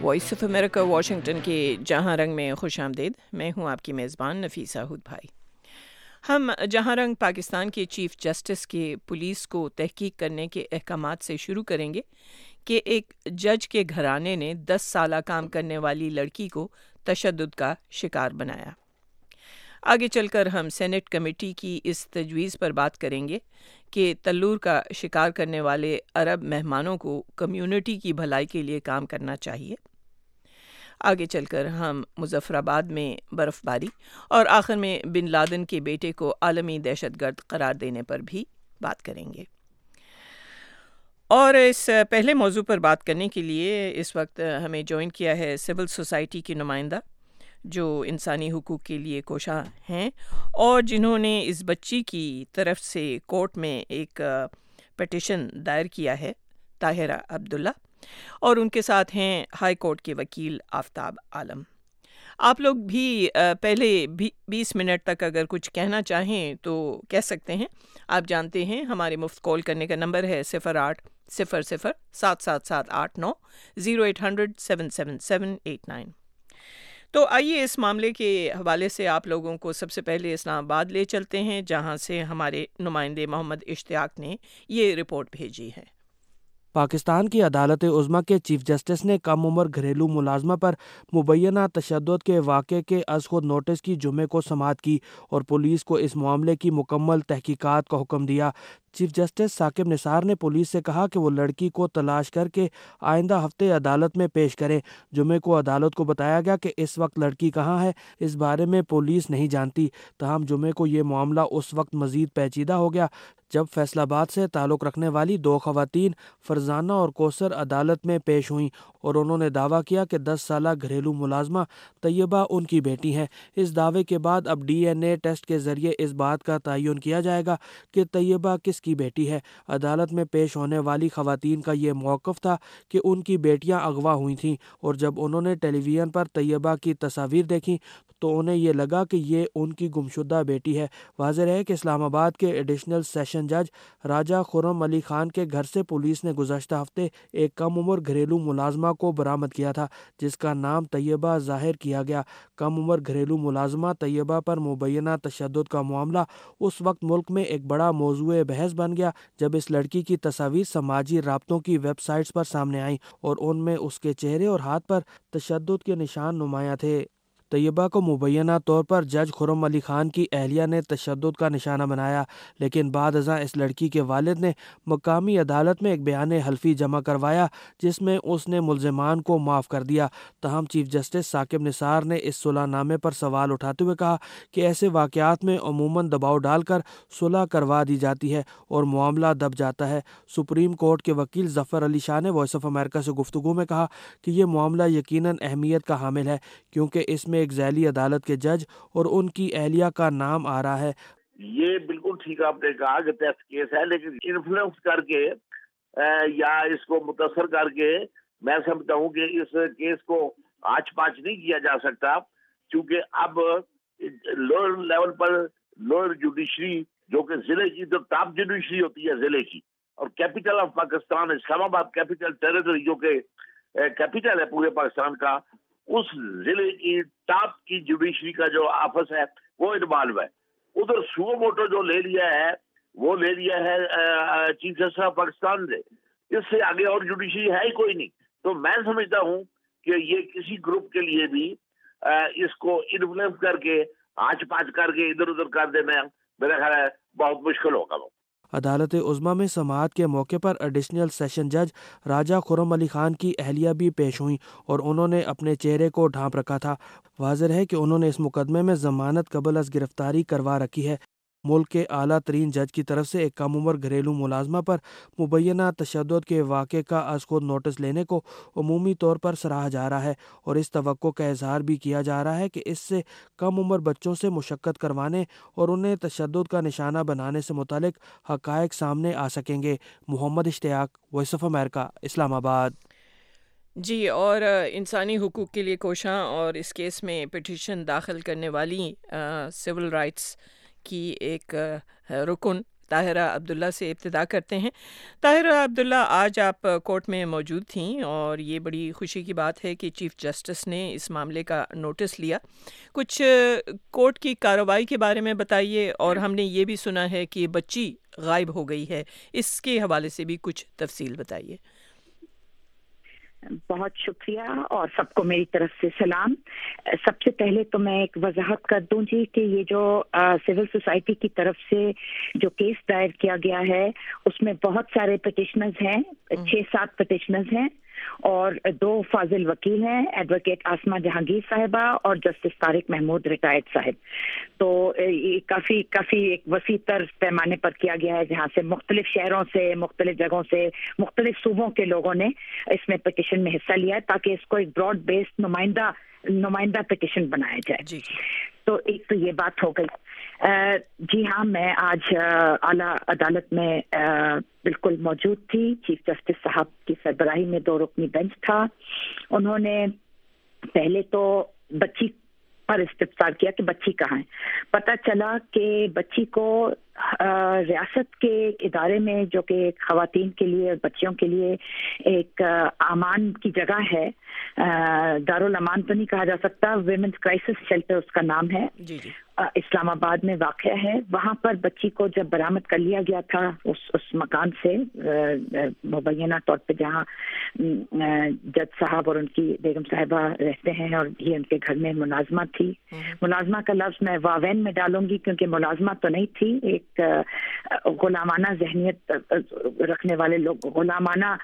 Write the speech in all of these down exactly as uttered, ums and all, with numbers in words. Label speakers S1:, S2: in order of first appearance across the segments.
S1: Voice of America Washington کے جہاں رنگ میں خوش آمدید۔ میں ہوں آپ کی میزبان نفیسہ ہود بھائی۔ ہم جہاں رنگ پاکستان کے چیف جسٹس کے پولیس کو تحقیق کرنے کے احکامات سے شروع کریں گے کہ ایک جج کے گھرانے نے دس سالہ کام کرنے والی لڑکی کو تشدد کا شکار بنایا۔ آگے چل کر ہم سینٹ کمیٹی کی اس تجویز پر بات کریں گے کہ تلور کا شکار کرنے والے عرب مہمانوں کو کمیونٹی کی بھلائی کے لیے کام کرنا چاہیے۔ آگے چل کر ہم مظفر آباد میں برف باری اور آخر میں بن لادن کے بیٹے کو عالمی دہشت گرد قرار دینے پر بھی بات کریں گے۔ اور اس پہلے موضوع پر بات کرنے کے لیے اس وقت ہمیں جوائن کیا ہے سول سوسائٹی کی نمائندہ جو انسانی حقوق کے لیے کوشاں ہیں اور جنہوں نے اس بچی کی طرف سے کورٹ میں ایک پٹیشن دائر کیا ہے، طاہرہ عبداللہ، اور ان کے ساتھ ہیں ہائی کورٹ کے وکیل آفتاب عالم۔ آپ لوگ بھی پہلے بیس منٹ تک اگر کچھ کہنا چاہیں تو کہہ سکتے ہیں۔ آپ جانتے ہیں ہمارے مفت کال کرنے کا نمبر ہے صفر آٹھ صفر صفر سات سات سات آٹھ نو zero eight hundred seven seven seven eight nine. تو آئیے اس معاملے کے حوالے سے آپ لوگوں کو سب سے پہلے اسلام آباد لے چلتے ہیں، جہاں سے ہمارے نمائندے محمد اشتیاق نے یہ رپورٹ بھیجی ہے۔
S2: پاکستان کی عدالت عظمیٰ کے چیف جسٹس نے کم عمر گھریلو ملازمہ پر مبینہ تشدد کے واقعے کے از خود نوٹس کی جمعے کو سماعت کی اور پولیس کو اس معاملے کی مکمل تحقیقات کا حکم دیا۔ چیف جسٹس ثاقب نثار نے پولیس سے کہا کہ وہ لڑکی کو تلاش کر کے آئندہ ہفتے عدالت میں پیش کریں۔ جمعے کو عدالت کو بتایا گیا کہ اس وقت لڑکی کہاں ہے اس بارے میں پولیس نہیں جانتی، تاہم جمعے کو یہ معاملہ اس وقت مزید پیچیدہ ہو گیا جب فیصل آباد سے تعلق رکھنے والی دو خواتین فرزانہ اور کوثر عدالت میں پیش ہوئیں اور انہوں نے دعویٰ کیا کہ دس سالہ گھریلو ملازمہ طیبہ ان کی بیٹی ہیں۔ اس دعوے کے بعد اب ڈی این اے ٹیسٹ کے ذریعے اس بات کا تعین کیا جائے گا کہ طیبہ کس کی بیٹی ہے۔ عدالت میں پیش ہونے والی خواتین کا یہ موقف تھا کہ ان کی بیٹیاں اغوا ہوئی تھیں اور جب انہوں نے ٹیلی ویژن پر طیبہ کی تصاویر دیکھیں تو انہیں یہ لگا کہ یہ ان کی گمشدہ بیٹی ہے۔ واضح ہے کہ اسلام آباد کے ایڈیشنل سیشن جج راجہ خرم علی خان کے گھر سے پولیس نے گزشتہ ہفتے ایک کم عمر گھریلو ملازمہ کو برآمد کیا تھا جس کا نام طیبہ ظاہر کیا گیا۔ کم عمر گھریلو ملازمہ طیبہ پر مبینہ تشدد کا معاملہ اس وقت ملک میں ایک بڑا موضوع بحث بن گیا جب اس لڑکی کی تصاویر سماجی رابطوں کی ویب سائٹس پر سامنے آئیں اور ان میں اس کے چہرے اور ہاتھ پر تشدد کے نشان نمایاں تھے۔ طیبہ کو مبینہ طور پر جج خرم علی خان کی اہلیہ نے تشدد کا نشانہ بنایا، لیکن بعد ازاں اس لڑکی کے والد نے مقامی عدالت میں ایک بیان حلفی جمع کروایا جس میں اس نے ملزمان کو معاف کر دیا۔ تاہم چیف جسٹس ثاقب نثار نے اس صلح نامے پر سوال اٹھاتے ہوئے کہا کہ ایسے واقعات میں عموماً دباؤ ڈال کر صلح کروا دی جاتی ہے اور معاملہ دب جاتا ہے۔ سپریم کورٹ کے وکیل ظفر علی شاہ نے وائس آف امریکہ سے گفتگو میں کہا کہ یہ معاملہ یقیناً اہمیت کا حامل ہے کیونکہ اس میں ایک ذیلی عدالت کے جج اور ان کی اہلیہ کا نام آ رہا ہے۔
S3: یہ بالکل ٹھیک آپ نے کہا کہ ٹیسٹ کیس ہے، لیکن انفلوئنس کر کے یا اس کو متاثر کر کے میں سمجھتا ہوں کہ اس کیس کو آچ پاچ نہیں کیا جا سکتا، کیونکہ اب لوئر لیول پر لوئر جوڈیشری جو کہ ضلع کی تو ٹاپ جوڈیشری ہوتی ہے ضلع کی، اور کیپٹل آف پاکستان اسلام آباد کیپٹل ٹیریٹری جو کہ کیپٹل ہے پورے پاکستان کا، اس ضلع کی ٹاپ کی جوڈیشری کا جو آفس ہے وہ انوالو ہے۔ ادھر سو موٹو جو لے لیا ہے وہ لے لیا ہے چیف جسٹس آف پاکستان نے، اس سے آگے اور جوڈیشری ہے ہی کوئی نہیں۔ تو میں سمجھتا ہوں کہ یہ کسی گروپ کے لیے بھی اس کو انفلوئنس کر کے آنچ پانچ کر کے ادھر ادھر کر دینا میرا خیال ہے بہت مشکل ہوگا۔ وہ
S2: عدالت عظمیٰ میں سماعت کے موقع پر ایڈیشنل سیشن جج راجہ خرم علی خان کی اہلیہ بھی پیش ہوئیں اور انہوں نے اپنے چہرے کو ڈھانپ رکھا تھا۔ واضح ہے کہ انہوں نے اس مقدمے میں ضمانت قبل از گرفتاری کروا رکھی ہے۔ ملک کے اعلیٰ ترین جج کی طرف سے ایک کم عمر گھریلو ملازمہ پر مبینہ تشدد کے واقعے کا از خود نوٹس لینے کو عمومی طور پر سراہا جا رہا ہے اور اس توقع کا اظہار بھی کیا جا رہا ہے کہ اس سے کم عمر بچوں سے مشقت کروانے اور انہیں تشدد کا نشانہ بنانے سے متعلق حقائق سامنے آ سکیں گے۔ محمد اشتیاق، وائس آف امریکہ، اسلام آباد۔
S1: جی، اور انسانی حقوق کے لیے کوشاں اور اس کیس میں پٹیشن داخل کرنے والی سول رائٹس کی ایک رکن طاہرہ عبداللہ سے ابتدا کرتے ہیں۔ طاہرہ عبداللہ، آج آپ کورٹ میں موجود تھیں اور یہ بڑی خوشی کی بات ہے کہ چیف جسٹس نے اس معاملے کا نوٹس لیا۔ کچھ کورٹ کی کارروائی کے بارے میں بتائیے، اور ہم نے یہ بھی سنا ہے کہ بچی غائب ہو گئی ہے، اس کے حوالے سے بھی کچھ تفصیل بتائیے۔
S4: بہت شکریہ اور سب کو میری طرف سے سلام۔ سب سے پہلے تو میں ایک وضاحت کر دوں جی کہ یہ جو سول سوسائٹی کی طرف سے جو کیس دائر کیا گیا ہے اس میں بہت سارے پٹیشنرز ہیں، چھ سات پٹیشنرز ہیں اور دو فاضل وکیل ہیں، ایڈوکیٹ آسمہ جہانگیر صاحبہ اور جسٹس طارق محمود ریٹائرڈ صاحب۔ تو یہ کافی کافی ایک وسیع تر پیمانے پر کیا گیا ہے، جہاں سے مختلف شہروں سے، مختلف جگہوں سے، مختلف صوبوں کے لوگوں نے اس میں پٹیشن میں حصہ لیا ہے تاکہ اس کو ایک براڈ بیسڈ نمائندہ نمائندہ پٹیشن بنایا جائے۔
S1: جی
S4: تو ایک تو یہ بات ہو گئی۔ جی ہاں، میں آج اعلیٰ عدالت میں بالکل موجود تھی۔ چیف جسٹس صاحب کی سربراہی میں دو رکنی بینچ تھا۔ انہوں نے پہلے تو بچی پر استفسار کیا کہ بچی کہاں ہے۔ پتہ چلا کہ بچی کو ریاست کے ادارے میں، جو کہ خواتین کے لیے، بچیوں کے لیے ایک امان کی جگہ ہے، دارالامان تو نہیں کہا جا سکتا، ویمنس کرائسس شیلٹر اس کا نام ہے،
S1: جی جی
S4: اسلام آباد میں واقع ہے۔ وہاں پر بچی کو جب برآمد کر لیا گیا تھا اس اس مکان سے، مبینہ طور پہ جہاں جج صاحب اور ان کی بیگم صاحبہ رہتے ہیں، اور یہ ان کے گھر میں ملازمہ تھی۔ ملازمہ کا لفظ میں واوین میں ڈالوں گی کیونکہ ملازمہ تو نہیں تھی، ایک غلامانہ ذہنیت رکھنے والے لوگ، غلامانہ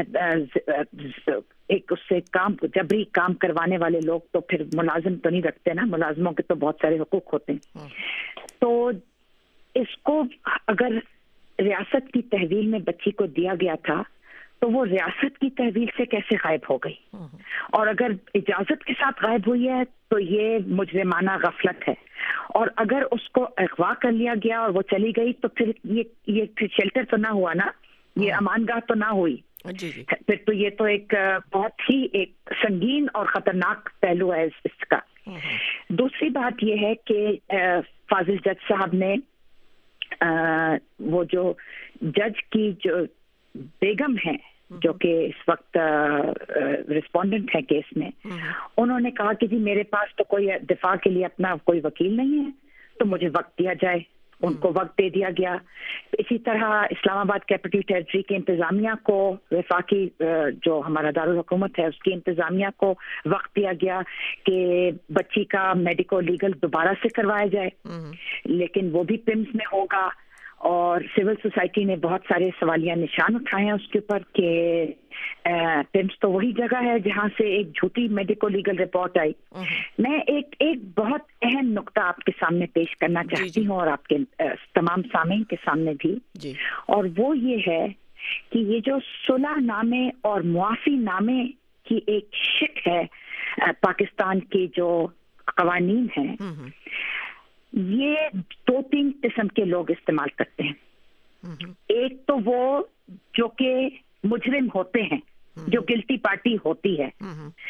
S4: ایک اس سے کام جبری کام کروانے والے لوگ تو پھر ملازم تو نہیں رکھتے نا، ملازموں کے تو بہت سارے حقوق ہوتے ہیں۔ تو اس کو اگر ریاست کی تحویل میں بچی کو دیا گیا تھا تو وہ ریاست کی تحویل سے کیسے غائب ہو گئی، اور اگر اجازت کے ساتھ غائب ہوئی ہے تو یہ مجرمانہ غفلت ہے، اور اگر اس کو اغوا کر لیا گیا اور وہ چلی گئی تو پھر یہ یہ شیلٹر تو نہ ہوا نا، یہ امان گاہ تو نہ ہوئی۔
S1: جی جی
S4: پھر تو یہ تو ایک بہت ہی ایک سنگین اور خطرناک پہلو ہے اس کا۔ دوسری بات یہ ہے کہ فاضل جج صاحب نے وہ جو جج کی جو بیگم ہے، جو کہ اس وقت رسپونڈنٹ ہے کیس میں، انہوں نے کہا کہ جی میرے پاس تو کوئی دفاع کے لیے اپنا کوئی وکیل نہیں ہے، تو مجھے وقت دیا جائے۔ ان کو وقت دے دیا گیا۔ اسی طرح اسلام آباد کیپٹل ٹیریٹری کے انتظامیہ کو، وفاقی جو ہمارا دارالحکومت ہے اس کی انتظامیہ کو وقت دیا گیا کہ بچی کا میڈیکو لیگل دوبارہ سے کروایا جائے، لیکن وہ بھی پمس میں ہوگا، اور سول سوسائٹی نے بہت سارے سوالیہ نشان اٹھائے ہیں اس کے اوپر کہ پمس تو وہی جگہ ہے جہاں سے ایک جھوٹی میڈیکو لیگل رپورٹ آئی۔ میں ایک ایک بہت اہم نقطہ آپ کے سامنے پیش کرنا چاہتی ہوں اور آپ کے تمام سامعین کے سامنے بھی، اور وہ یہ ہے کہ یہ جو صلح نامے اور معافی نامے کی ایک شک ہے پاکستان کے جو قوانین ہیں، یہ دو تین قسم کے لوگ استعمال کرتے ہیں۔ ایک تو وہ جو کہ مجرم ہوتے ہیں، جو گلٹی پارٹی ہوتی ہے،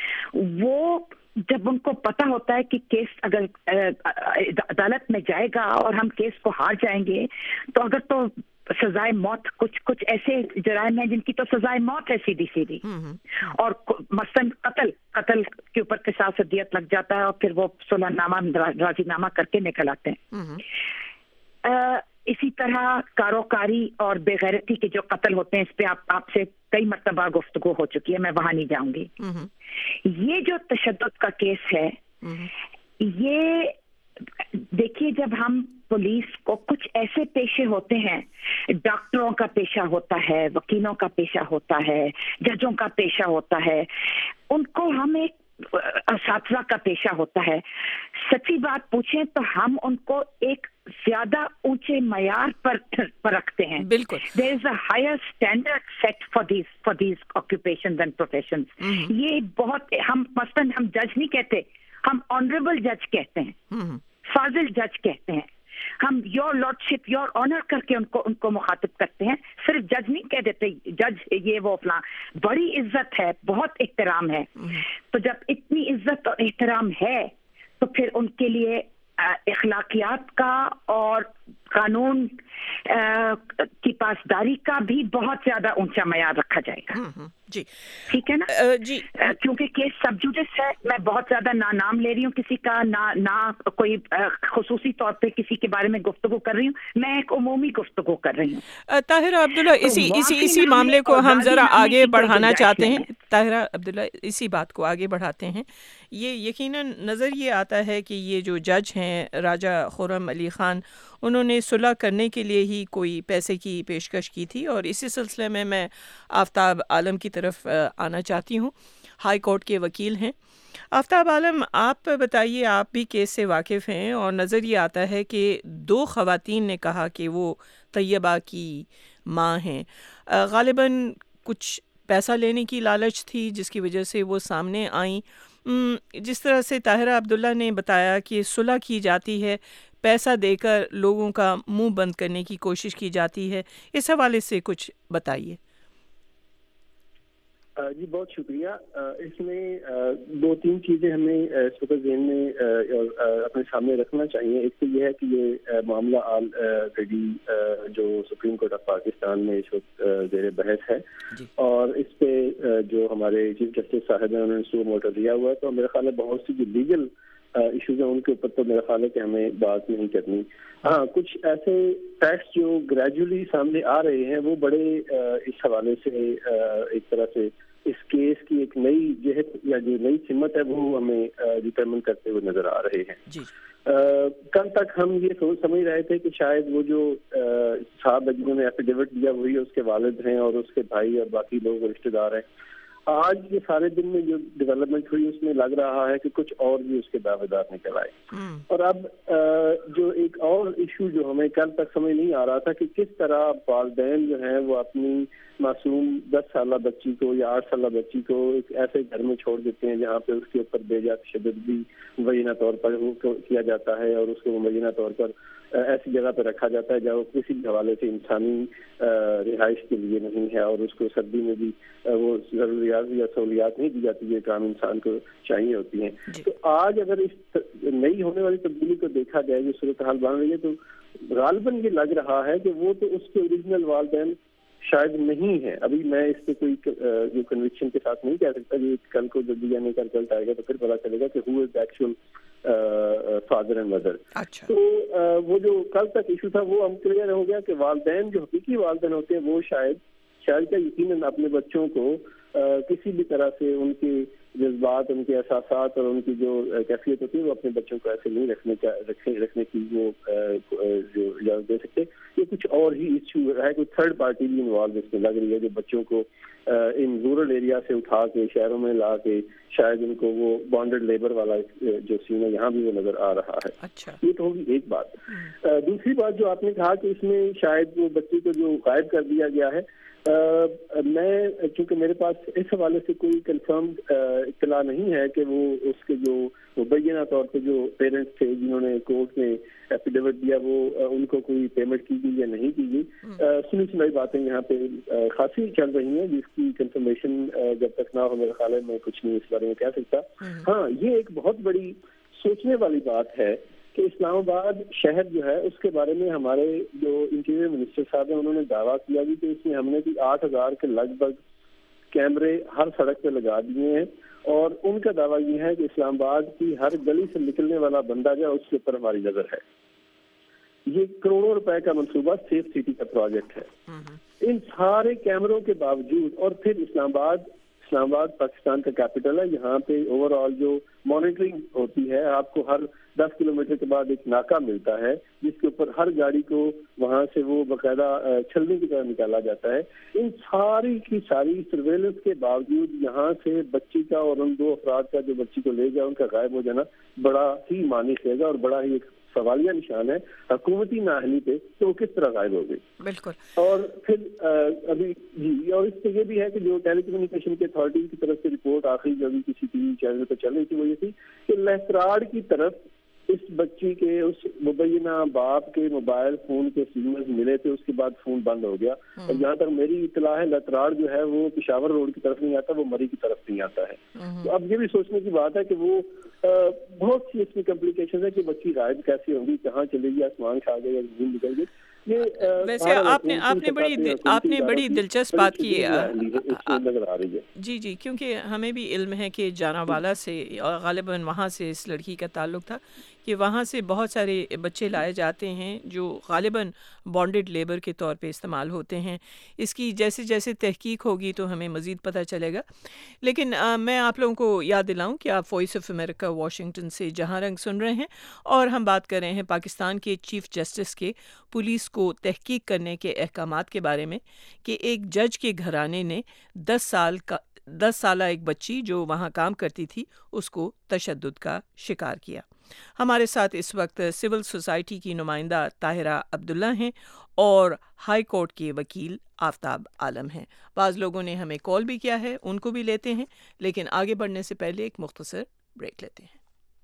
S4: وہ جب ان کو پتہ ہوتا ہے کہ کیس اگر عدالت میں جائے گا اور ہم کیس کو ہار جائیں گے تو اگر تو سزائے موت، کچھ کچھ ایسے جرائم ہیں جن کی تو سزائے موت ہے سیدھی سیدھی، اور مثلاً قتل قتل کے اوپر قصاص دیت لگ جاتا ہے اور پھر وہ صلح نامہ راضی نامہ کر کے نکل آتے ہیں۔ اسی طرح کاروکاری اور بے غیرتی کے جو قتل ہوتے ہیں، اس پہ آپ آپ سے کئی مرتبہ گفتگو ہو چکی ہے، میں وہاں نہیں جاؤں گی۔ یہ جو تشدد کا کیس ہے، یہ دیکھیے جب ہم پولیس کو کچھ ایسے پیشے ہوتے ہیں، ڈاکٹروں کا پیشہ ہوتا ہے، وکیلوں کا پیشہ ہوتا ہے، ججوں کا پیشہ ہوتا ہے، ان کو ہم ایک اساتذہ کا پیشہ ہوتا ہے، سچی بات پوچھیں تو ہم ان کو ایک زیادہ اونچے معیار پر پر رکھتے ہیں۔
S1: بالکل
S4: there is a higher standard set for these for these occupations and professions۔ یہ بہت، ہم مثلاً ہم جج نہیں کہتے، ہم آنریبل جج کہتے ہیں، فاضل جج کہتے ہیں، ہم یور لارڈشپ، یور آنر کر کے ان کو ان کو مخاطب کرتے ہیں، صرف جج نہیں کہہ دیتے جج یہ وہ فلاں۔ بڑی عزت ہے، بہت احترام ہے۔ تو جب اتنی عزت اور احترام ہے تو پھر ان کے لیے اخلاقیات کا اور قانون کی پاسداری کا بھی بہت زیادہ اونچا معیار رکھا جائے گا.
S1: جی
S4: ٹھیک ہے نا
S1: جی,
S4: کیونکہ کیس سب جوڈس ہے. میں بہت زیادہ نہ نام لے رہی ہوں کسی کا, نہ نہ کوئی خصوصی طور پہ کسی کے بارے میں گفتگو کر رہی ہوں, میں ایک عمومی گفتگو کر رہی ہوں.
S1: طاہرہ عبداللہ, اسی اسی اسی معاملے کو ہم ذرا آگے بڑھانا چاہتے ہیں. طاہرہ عبداللہ, اسی بات کو آگے بڑھاتے ہیں. یہ یقیناً نظر یہ آتا ہے کہ یہ جو جج ہیں راجہ خرم علی خان, انہوں نے صلح کرنے کے لیے ہی کوئی پیسے کی پیشکش کی تھی, اور اسی سلسلے میں میں آفتاب عالم کی طرف آنا چاہتی ہوں. ہائی کورٹ کے وکیل ہیں. آفتاب عالم, آپ بتائیے, آپ بھی کیس سے واقف ہیں, اور نظر یہ آتا ہے کہ دو خواتین نے کہا کہ وہ طیبہ کی ماں ہیں. غالباً کچھ پیسہ لینے کی لالچ تھی جس کی وجہ سے وہ سامنے آئیں. جس طرح سے طاہرہ عبداللہ نے بتایا کہ صلح کی جاتی ہے, پیسہ دے کر لوگوں کا منہ بند کرنے کی کوشش کی جاتی ہے, اس حوالے سے کچھ بتائیے.
S5: جی بہت شکریہ. اس میں دو تین چیزیں ہمیں اس وقت ذہن میں اپنے سامنے رکھنا چاہیے. ایک تو یہ ہے کہ یہ معاملہ آلریڈی جو سپریم کورٹ آف پاکستان میں اس وقت زیر بحث ہے, اور اس پہ جو ہمارے چیف جسٹس صاحب ہیں انہوں نے سو موٹر دیا ہوا ہے. تو میرے خیال ہے بہت سی جو لیگل ایشوز ہیں ان کے اوپر تو میرا خیال ہے کہ ہمیں بات نہیں کرنی. ہاں, کچھ ایسے فیکٹس جو گریجولی سامنے آ رہے ہیں وہ بڑے اس حوالے سے ایک طرح سے اس کیس کی ایک نئی جہت یا جو نئی سمت ہے وہ ہمیں ڈٹرمن کرتے ہوئے نظر آ رہے ہیں.
S1: جی.
S5: کل تک ہم یہ سوچ سمجھ رہے تھے کہ شاید وہ جو صاحب جنہوں نے ایفیڈیوٹ دیا وہی اس کے والد ہیں اور اس کے بھائی اور باقی لوگ رشتے دار ہیں. آج یہ سارے دن میں جو ڈیولپمنٹ ہوئی اس میں لگ رہا ہے کہ کچھ اور بھی اس کے دعوے دار نکل آئے. اور اب جو ایک اور ایشو جو ہمیں کل تک سمجھ نہیں آ رہا تھا کہ کس طرح والدین جو ہیں وہ اپنی معصوم دس سالہ بچی کو یا آٹھ سالہ بچی کو ایک ایسے گھر میں چھوڑ دیتے ہیں جہاں پہ اس کے اوپر بے جا تشدد بھی مبینہ طور پر کیا جاتا ہے, اور اس کو مبینہ طور پر ایسی جگہ پہ رکھا جاتا ہے جہاں کسی بھی حوالے سے انسانی رہائش کے لیے نہیں ہے, اور اس کو سردی میں بھی وہ ضروریات یا سہولیات نہیں دی جاتی ہے کام انسان کو چاہیے ہوتی ہیں. تو آج اگر اس نئی ہونے والی تبدیلی کو دیکھا جائے جو صورتحال بن رہی ہے تو غالباً یہ لگ رہا ہے کہ وہ تو اس کے اوریجنل والدین شاید نہیں ہے. ابھی میں اس پہ کوئی جو کنوکشن کے ساتھ نہیں کہہ سکتا کہ کل کو جب ڈی این اے کا رزلٹ آئے گا تو پھر پتا چلے گا کہ who is actual father and mother. تو وہ جو کل تک ایشو تھا وہ ہم کلیئر ہو گیا کہ والدین جو حقیقی والدین ہوتے ہیں وہ شاید شاید کیا یقیناً اپنے بچوں کو کسی بھی طرح سے ان کے جذبات, ان کے احساسات اور ان کی جو کیفیت ہوتی ہے وہ اپنے بچوں کو ایسے نہیں رکھنے کا رکھنے کی وہ جو اجازت دے سکتے. یہ کچھ اور ہی ایشو ہے, کوئی تھرڈ پارٹی بھی انوالو اس میں لگ رہی ہے جو بچوں کو ان رورل ایریا سے اٹھا کے شہروں میں لا کے شاید ان کو وہ بانڈڈ لیبر والا جو سین ہے یہاں بھی وہ نظر آ رہا ہے.
S1: اچھا,
S5: یہ تو ہوگی ایک بات. دوسری بات جو آپ نے کہا کہ اس میں شاید وہ بچے کو جو غائب کر دیا گیا ہے, میں چونکہ میرے پاس اس حوالے سے کوئی کنفرمڈ اطلاع نہیں ہے کہ وہ اس کے جو مبینہ طور پہ جو پیرنٹس تھے جنہوں نے کورٹ میں ایفیڈیوٹ دیا وہ ان کو کوئی پیمنٹ کی گئی یا نہیں کی گئی. سنی سنائی باتیں یہاں پہ خاصی چل رہی ہیں جس کی کنفرمیشن جب تک نہ ہو میرے خیال ہے میں کچھ نہیں اس بارے میں کہہ سکتا. ہاں, یہ ایک بہت بڑی سوچنے والی بات ہے کہ اسلام آباد شہر جو ہے اس کے بارے میں ہمارے جو انٹیریئر منسٹر صاحب ہیں انہوں نے دعویٰ کیا بھی کہ اس میں ہم نے بھی آٹھ ہزار کے لگ بھگ کیمرے ہر سڑک پہ لگا دیے ہیں, اور ان کا دعویٰ یہ ہے کہ اسلام آباد کی ہر گلی سے نکلنے والا بندہ جو ہے اس کے اوپر ہماری نظر ہے. یہ کروڑوں روپے کا منصوبہ سیف سٹی کا پروجیکٹ ہے. ان سارے کیمروں کے باوجود, اور پھر اسلام آباد اسلام آباد پاکستان کا کیپٹل ہے, یہاں پہ اوور آل جو مانیٹرنگ ہوتی ہے آپ کو ہر دس کلو میٹر کے بعد ایک ناکہ ملتا ہے جس کے اوپر ہر گاڑی کو وہاں سے وہ باقاعدہ چھلنے کی طرح نکالا جاتا ہے. ان ساری کی ساری سرویلنس کے باوجود یہاں سے بچی کا اور ان دو افراد کا جو بچی کو لے گیا ان کا غائب ہو جانا بڑا ہی معنی خیز اور بڑا ہی ایک سوالیہ نشان ہے حکومتی نااہلی پہ, تو وہ کس طرح غائب ہو گئی.
S1: بالکل.
S5: اور پھر ابھی جی اور اس پہ یہ بھی ہے کہ جو ٹیلی کمیونیکیشن کے اتھارٹی کی طرف سے رپورٹ آخری جو ابھی کسی ٹی وی چینل پہ چل رہی تھی وہ یہ تھی کہ لہتراڑ کی طرف اس بچی کے اس مبینہ باپ کے موبائل فون کے سگنلز ملے تھے, اس کے بعد فون بند ہو گیا. اور جہاں تک میری اطلاع ہے لتراڑ جو ہے وہ پشاور روڈ کی طرف نہیں آتا, وہ مری کی طرف نہیں آتا ہے. تو اب یہ بھی سوچنے کی بات ہے کہ وہ بہت سی اس میں کمپلیکیشن ہے کہ بچی غائب کیسی ہوگی, کہاں چلے گی, آسمان کھا گئی یا زمین نکل گئی.
S1: ویسے آپ نے آپ نے بڑی آپ نے بڑی دلچسپ بات کی
S5: ہے
S1: جی جی کیونکہ ہمیں بھی علم ہے کہ جاناوالا سے غالباً وہاں سے اس لڑکی کا تعلق تھا کہ وہاں سے بہت سارے بچے لائے جاتے ہیں جو غالباً بانڈڈ لیبر کے طور پہ استعمال ہوتے ہیں. اس کی جیسے جیسے تحقیق ہوگی تو ہمیں مزید پتہ چلے گا. لیکن آ, میں آپ لوگوں کو یاد دلاؤں کہ آپ وائس آف امریکہ واشنگٹن سے جہاں رنگ سن رہے ہیں اور ہم بات کر رہے ہیں پاکستان کے چیف جسٹس کے پولیس کو تحقیق کرنے کے احکامات کے بارے میں کہ ایک جج کے گھرانے نے دس سال کا دس سالہ ایک بچی جو وہاں کام کرتی تھی اس کو تشدد کا شکار کیا. ہمارے ساتھ اس وقت سول سوسائٹی کی نمائندہ طاہرہ عبداللہ ہیں اور ہائی کورٹ کے وکیل آفتاب عالم ہیں. بعض لوگوں نے ہمیں کال بھی کیا ہے, ان کو بھی لیتے ہیں, لیکن آگے بڑھنے سے پہلے ایک مختصر بریک لیتے ہیں.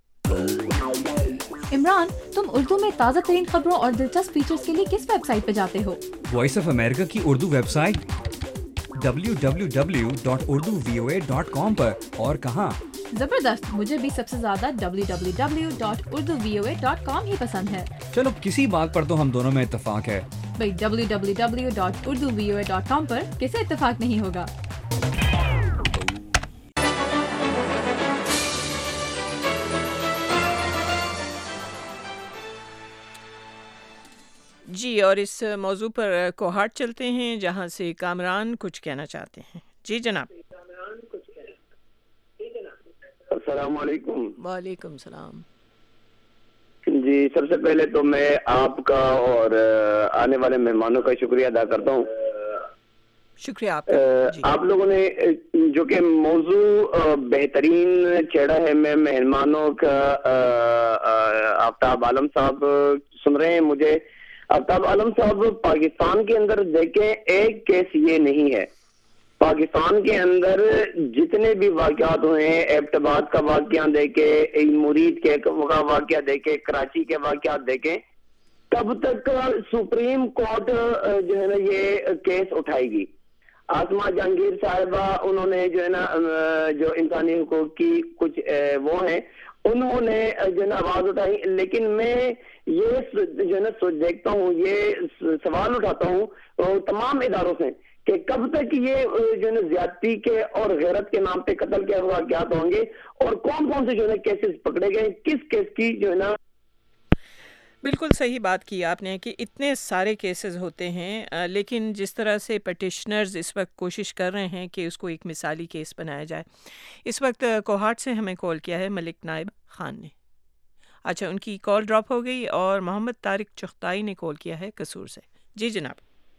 S6: عمران, تم اردو میں تازہ ترین خبروں اور دلچسپ فیچرز کے لیے کس ویب سائٹ پہ جاتے ہو؟
S7: وائس آف امریکہ کی Urdu website W W W dot Urdu V O A dot com پر. اور کہاں؟
S6: زبردست, مجھے بھی سب سے زیادہ W W W dot Urdu V O A dot com ہی پسند ہے.
S7: چلو کسی بات پر تو ہم دونوں میں اتفاق ہے.
S6: بھائی W W W dot Urdu V O A dot com پر کسے اتفاق نہیں ہوگا.
S1: جی, اور اس موضوع پر کوہاٹ چلتے ہیں جہاں سے کامران کچھ کہنا چاہتے ہیں. جی جناب.
S8: السلام علیکم.
S1: وعلیکم السلام.
S8: جی, سب سے پہلے تو میں آپ کا اور آنے والے مہمانوں کا شکریہ ادا کرتا ہوں.
S1: شکریہ آپ
S8: جی. آپ لوگوں نے جو کہ موضوع بہترین چھیڑا ہے. میں مہمانوں کا آفتاب عالم صاحب سن رہے ہیں. مجھے آفتاب عالم صاحب, پاکستان کے اندر دیکھیں ایک کیس یہ نہیں ہے. پاکستان کے اندر جتنے بھی واقعات ہوئے ہیں, ایبٹ آباد کا واقعہ دیکھیں, مرید کے واقعہ دیکھیں, کراچی کے واقعات دیکھیں, کب تک سپریم کورٹ جو ہے نا یہ کیس اٹھائے گی. آسما جہانگیر صاحبہ انہوں نے جو ہے نا جو انسانی حقوق کی کچھ وہ ہیں انہوں نے جو ہے نا آواز اٹھائی. لیکن میں یہ جو ہے نا سوچ دیکھتا ہوں, یہ سوال اٹھاتا ہوں تمام اداروں سے کہ کب تک یہ جو ہے نا زیادتی کے اور غیرت کے نام پہ قتل کے واقعات ہوں گے, اور کون کون سے جو ہے نا کیسز پکڑے گئے, کس کیس کی جو ہے نا.
S1: بالکل صحیح بات کی آپ نے کہ اتنے سارے کیسز ہوتے ہیں, لیکن جس طرح سے پٹیشنرز اس وقت کوشش کر رہے ہیں کہ اس کو ایک مثالی کیس بنایا جائے. اس وقت کوہاٹ سے ہمیں کال کیا ہے ملک نائب خان نے. اچھا, ان کی کال ڈراپ ہو گئی. اور محمد طارق چغتائی نے کال کیا ہے قصور سے. جی جناب.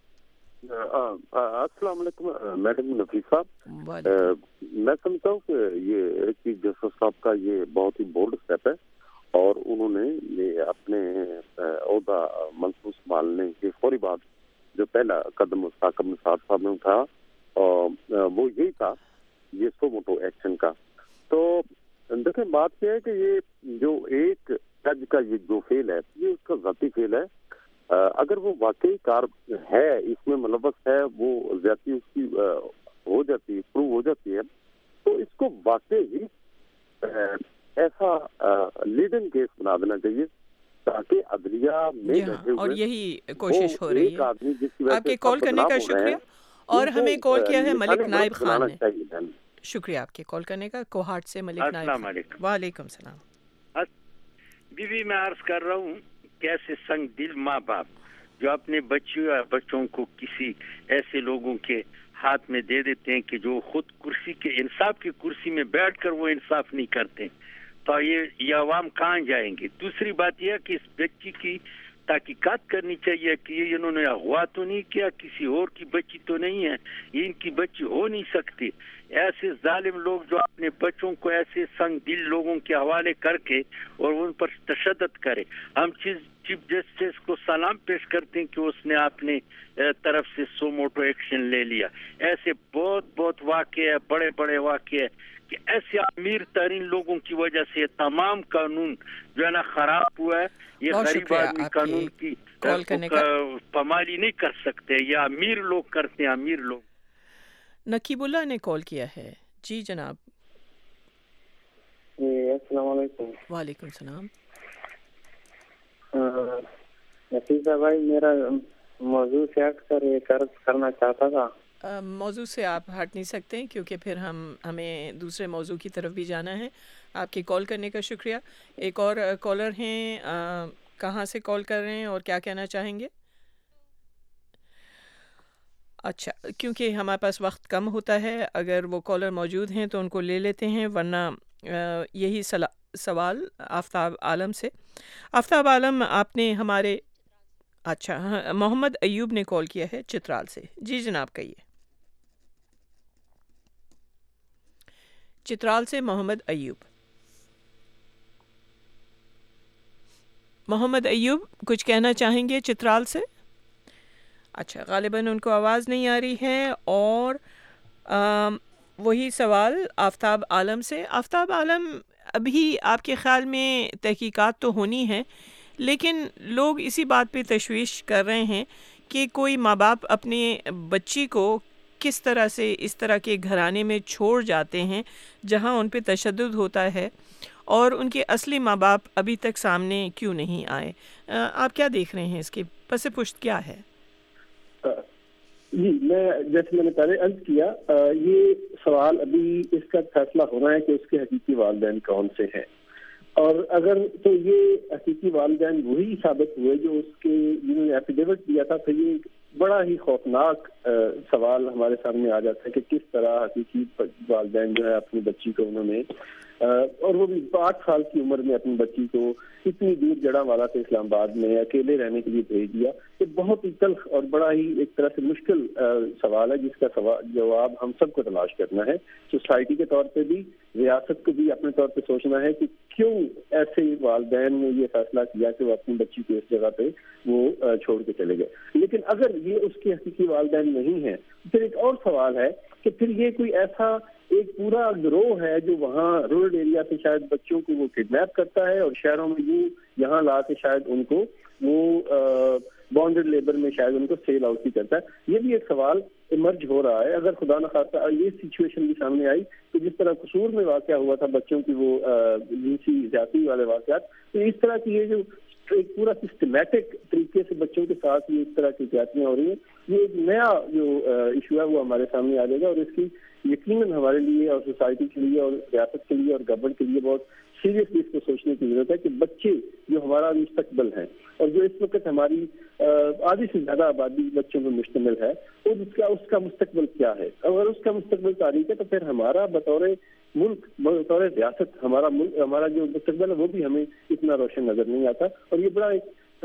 S5: السلام علیکم میڈم نفیس صاحب. میں سمجھتا ہوں کہ یہ چیف جسٹس صاحب کا یہ بہت ہی بولڈ اسٹیپ ہے, اور انہوں نے یہ اپنے عہدہ منصوب سنبھالنے کے فوری بعد جو پہلا قدم ثاقب نثار صاحب نے اٹھایا وہ یہی تھا, یہ سو موٹو ایکشن کا. تو دیکھیں بات یہ ہے کہ یہ جو ایک جج کا یہ جو فیل ہے یہ اس کا ذاتی فیل ہے. اگر وہ واقعی کار ہے, اس میں ملوث ہے, وہ زیادتی اس کی ہو جاتی ہے, پروو ہو جاتی ہے, تو اس کو واقعی ایسا لیڈنگ کیس بنا دینا چاہیے تاکہ عدلیہ میں بیٹھے
S1: اور
S5: ہوئے
S1: یہی کوشش ہو رہی ہے. آپ کے کال کرنے کا
S5: شکریہ.
S1: شکریہ. اور ہمیں کال کیا ہے ملک نائب خان نے. شکریہ آپ کے کال کرنے کا. کوہاٹ سے ملک نائب.
S9: السلام علیکم.
S1: وعلیکم السلام.
S9: بی بی میں عرض کر رہا ہوں کیسے سنگ دل ماں باپ جو اپنے بچیوں یا بچوں کو کسی ایسے لوگوں کے ہاتھ میں دے دیتے ہیں کہ جو خود کرسی کے انصاف کی کرسی میں بیٹھ کر وہ انصاف نہیں کرتے, تو یہ یہ عوام کہاں جائیں گے. دوسری بات یہ کہ اس بچی کی تحقیقات کرنی چاہیے کہ یہ انہوں نے اغوا تو نہیں کیا, کسی اور کی بچی تو نہیں ہے, یہ ان کی بچی ہو نہیں سکتی. ایسے ظالم لوگ جو اپنے بچوں کو ایسے سنگ دل لوگوں کے حوالے کر کے اور ان پر تشدد کرے. ہم چیز چیف جسٹس کو سلام پیش کرتے ہیں کہ اس نے اپنے طرف سے سو موٹو ایکشن لے لیا. ایسے بہت بہت واقع ہے, بڑے بڑے واقع ہے کہ ایسے امیر ترین لوگوں کی وجہ سے یہ تمام قانون جو ہے نا خراب ہوا ہے. یہ غریب آدمی قانون کی پامالی نہیں کر سکتے, یہ امیر لوگ کرتے ہیں, امیر لوگ.
S1: نقیب اللہ نے کال کیا ہے. جی جناب.
S5: السلام علیکم.
S1: وعلیکم السلام.
S5: نفیسہ بھائی میرا موضوع سے ہٹ کر ایک عرض کرنا چاہتا تھا.
S1: موضوع سے آپ ہٹ نہیں سکتے ہیں کیونکہ پھر ہم ہمیں دوسرے موضوع کی طرف بھی جانا ہے. آپ کے کال کرنے کا شکریہ. ایک اور کالر ہیں, کہاں سے کال کر رہے ہیں اور کیا کہنا چاہیں گے؟ اچھا, کیونکہ ہمارے پاس وقت کم ہوتا ہے, اگر وہ کالر موجود ہیں تو ان کو لے لیتے ہیں, ورنہ یہی سوال آفتاب عالم سے. آفتاب عالم, آپ نے ہمارے اچھا محمد ایوب نے کال کیا ہے چترال سے. جی جناب کہیے. چترال سے محمد ایوب. محمد ایوب کچھ کہنا چاہیں گے چترال سے؟ اچھا, غالباً ان کو آواز نہیں آ رہی ہے. اور آم, وہی سوال آفتاب عالم سے. آفتاب عالم, ابھی آپ کے خیال میں تحقیقات تو ہونی ہے, لیکن لوگ اسی بات پہ تشویش کر رہے ہیں کہ کوئی ماں باپ اپنے بچی کو کس طرح سے اس طرح کے گھرانے میں چھوڑ جاتے ہیں جہاں ان پہ تشدد ہوتا ہے, اور ان کے اصلی ماں باپ ابھی تک سامنے کیوں نہیں آئے. آپ کیا دیکھ رہے ہیں, اس کے پس پشت کیا ہے؟
S5: جی, میں جیسے میں نے پہلے عرض کیا, یہ سوال ابھی اس کا فیصلہ ہونا ہے کہ اس کے حقیقی والدین کون سے ہیں, اور اگر تو یہ حقیقی والدین وہی ثابت ہوئے جو اس کے جنہوں نے ایفیڈیوٹ دیا تھا, تو یہ بڑا ہی خوفناک سوال ہمارے سامنے آ جاتا ہے کہ کس طرح حقیقی والدین جو ہے اپنی بچی کو انہوں نے, اور وہ بھی آٹھ سال کی عمر میں اپنی بچی کو اتنی دور جڑا والا تھا اسلام آباد میں اکیلے رہنے کے لیے بھیج دیا. یہ بہت ہی تلخ اور بڑا ہی ایک طرح سے مشکل سوال ہے جس کا جواب ہم سب کو تلاش کرنا ہے. سوسائٹی کے طور پہ بھی, ریاست کو بھی اپنے طور پہ سوچنا ہے کہ کیوں ایسے والدین نے یہ فیصلہ کیا کہ وہ اپنی بچی کو اس جگہ پہ وہ چھوڑ کے چلے گئے. لیکن اگر یہ اس کے حقیقی والدین نہیں ہیں, پھر ایک اور سوال ہے کہ پھر یہ کوئی ایسا ایک پورا گروہ ہے جو وہاں رورل ایریا سے شاید بچوں کو وہ کڈنیپ کرتا ہے اور شہروں میں یوں یہاں لا کے شاید ان کو وہ بانڈڈ لیبر میں شاید ان کو سیل آؤٹ بھی کرتا ہے. یہ بھی ایک سوال ایمرج ہو رہا ہے. اگر خدا نخواستہ یہ سچویشن بھی سامنے آئی تو جس طرح قصور میں واقعہ ہوا تھا بچوں کی وہ جنسی زیادتی والے واقعات, تو اس طرح کی یہ جو ایک پورا سسٹمیٹک طریقے سے بچوں کے ساتھ یہ اس طرح کی زیادتیاں ہو رہی ہیں, یہ ایک نیا جو ایشو ہے وہ ہمارے سامنے آ جائے گا, اور اس کی یقیناً ہمارے لیے اور سوسائٹی کے لیے اور ریاست کے لیے اور گورنمنٹ کے لیے بہت سیریسلی اس کو سوچنے کی ضرورت ہے کہ بچے جو ہمارا مستقبل ہیں اور جو اس وقت ہماری آدھی سے زیادہ آبادی بچوں پر مشتمل ہے, اور اس کا اس کا مستقبل کیا ہے. اگر اس کا مستقبل تاریخ ہے تو پھر ہمارا بطور ملک بطور ریاست ہمارا ملک ہمارا جو مستقبل ہے وہ بھی ہمیں اتنا روشن نظر نہیں آتا. اور یہ بڑا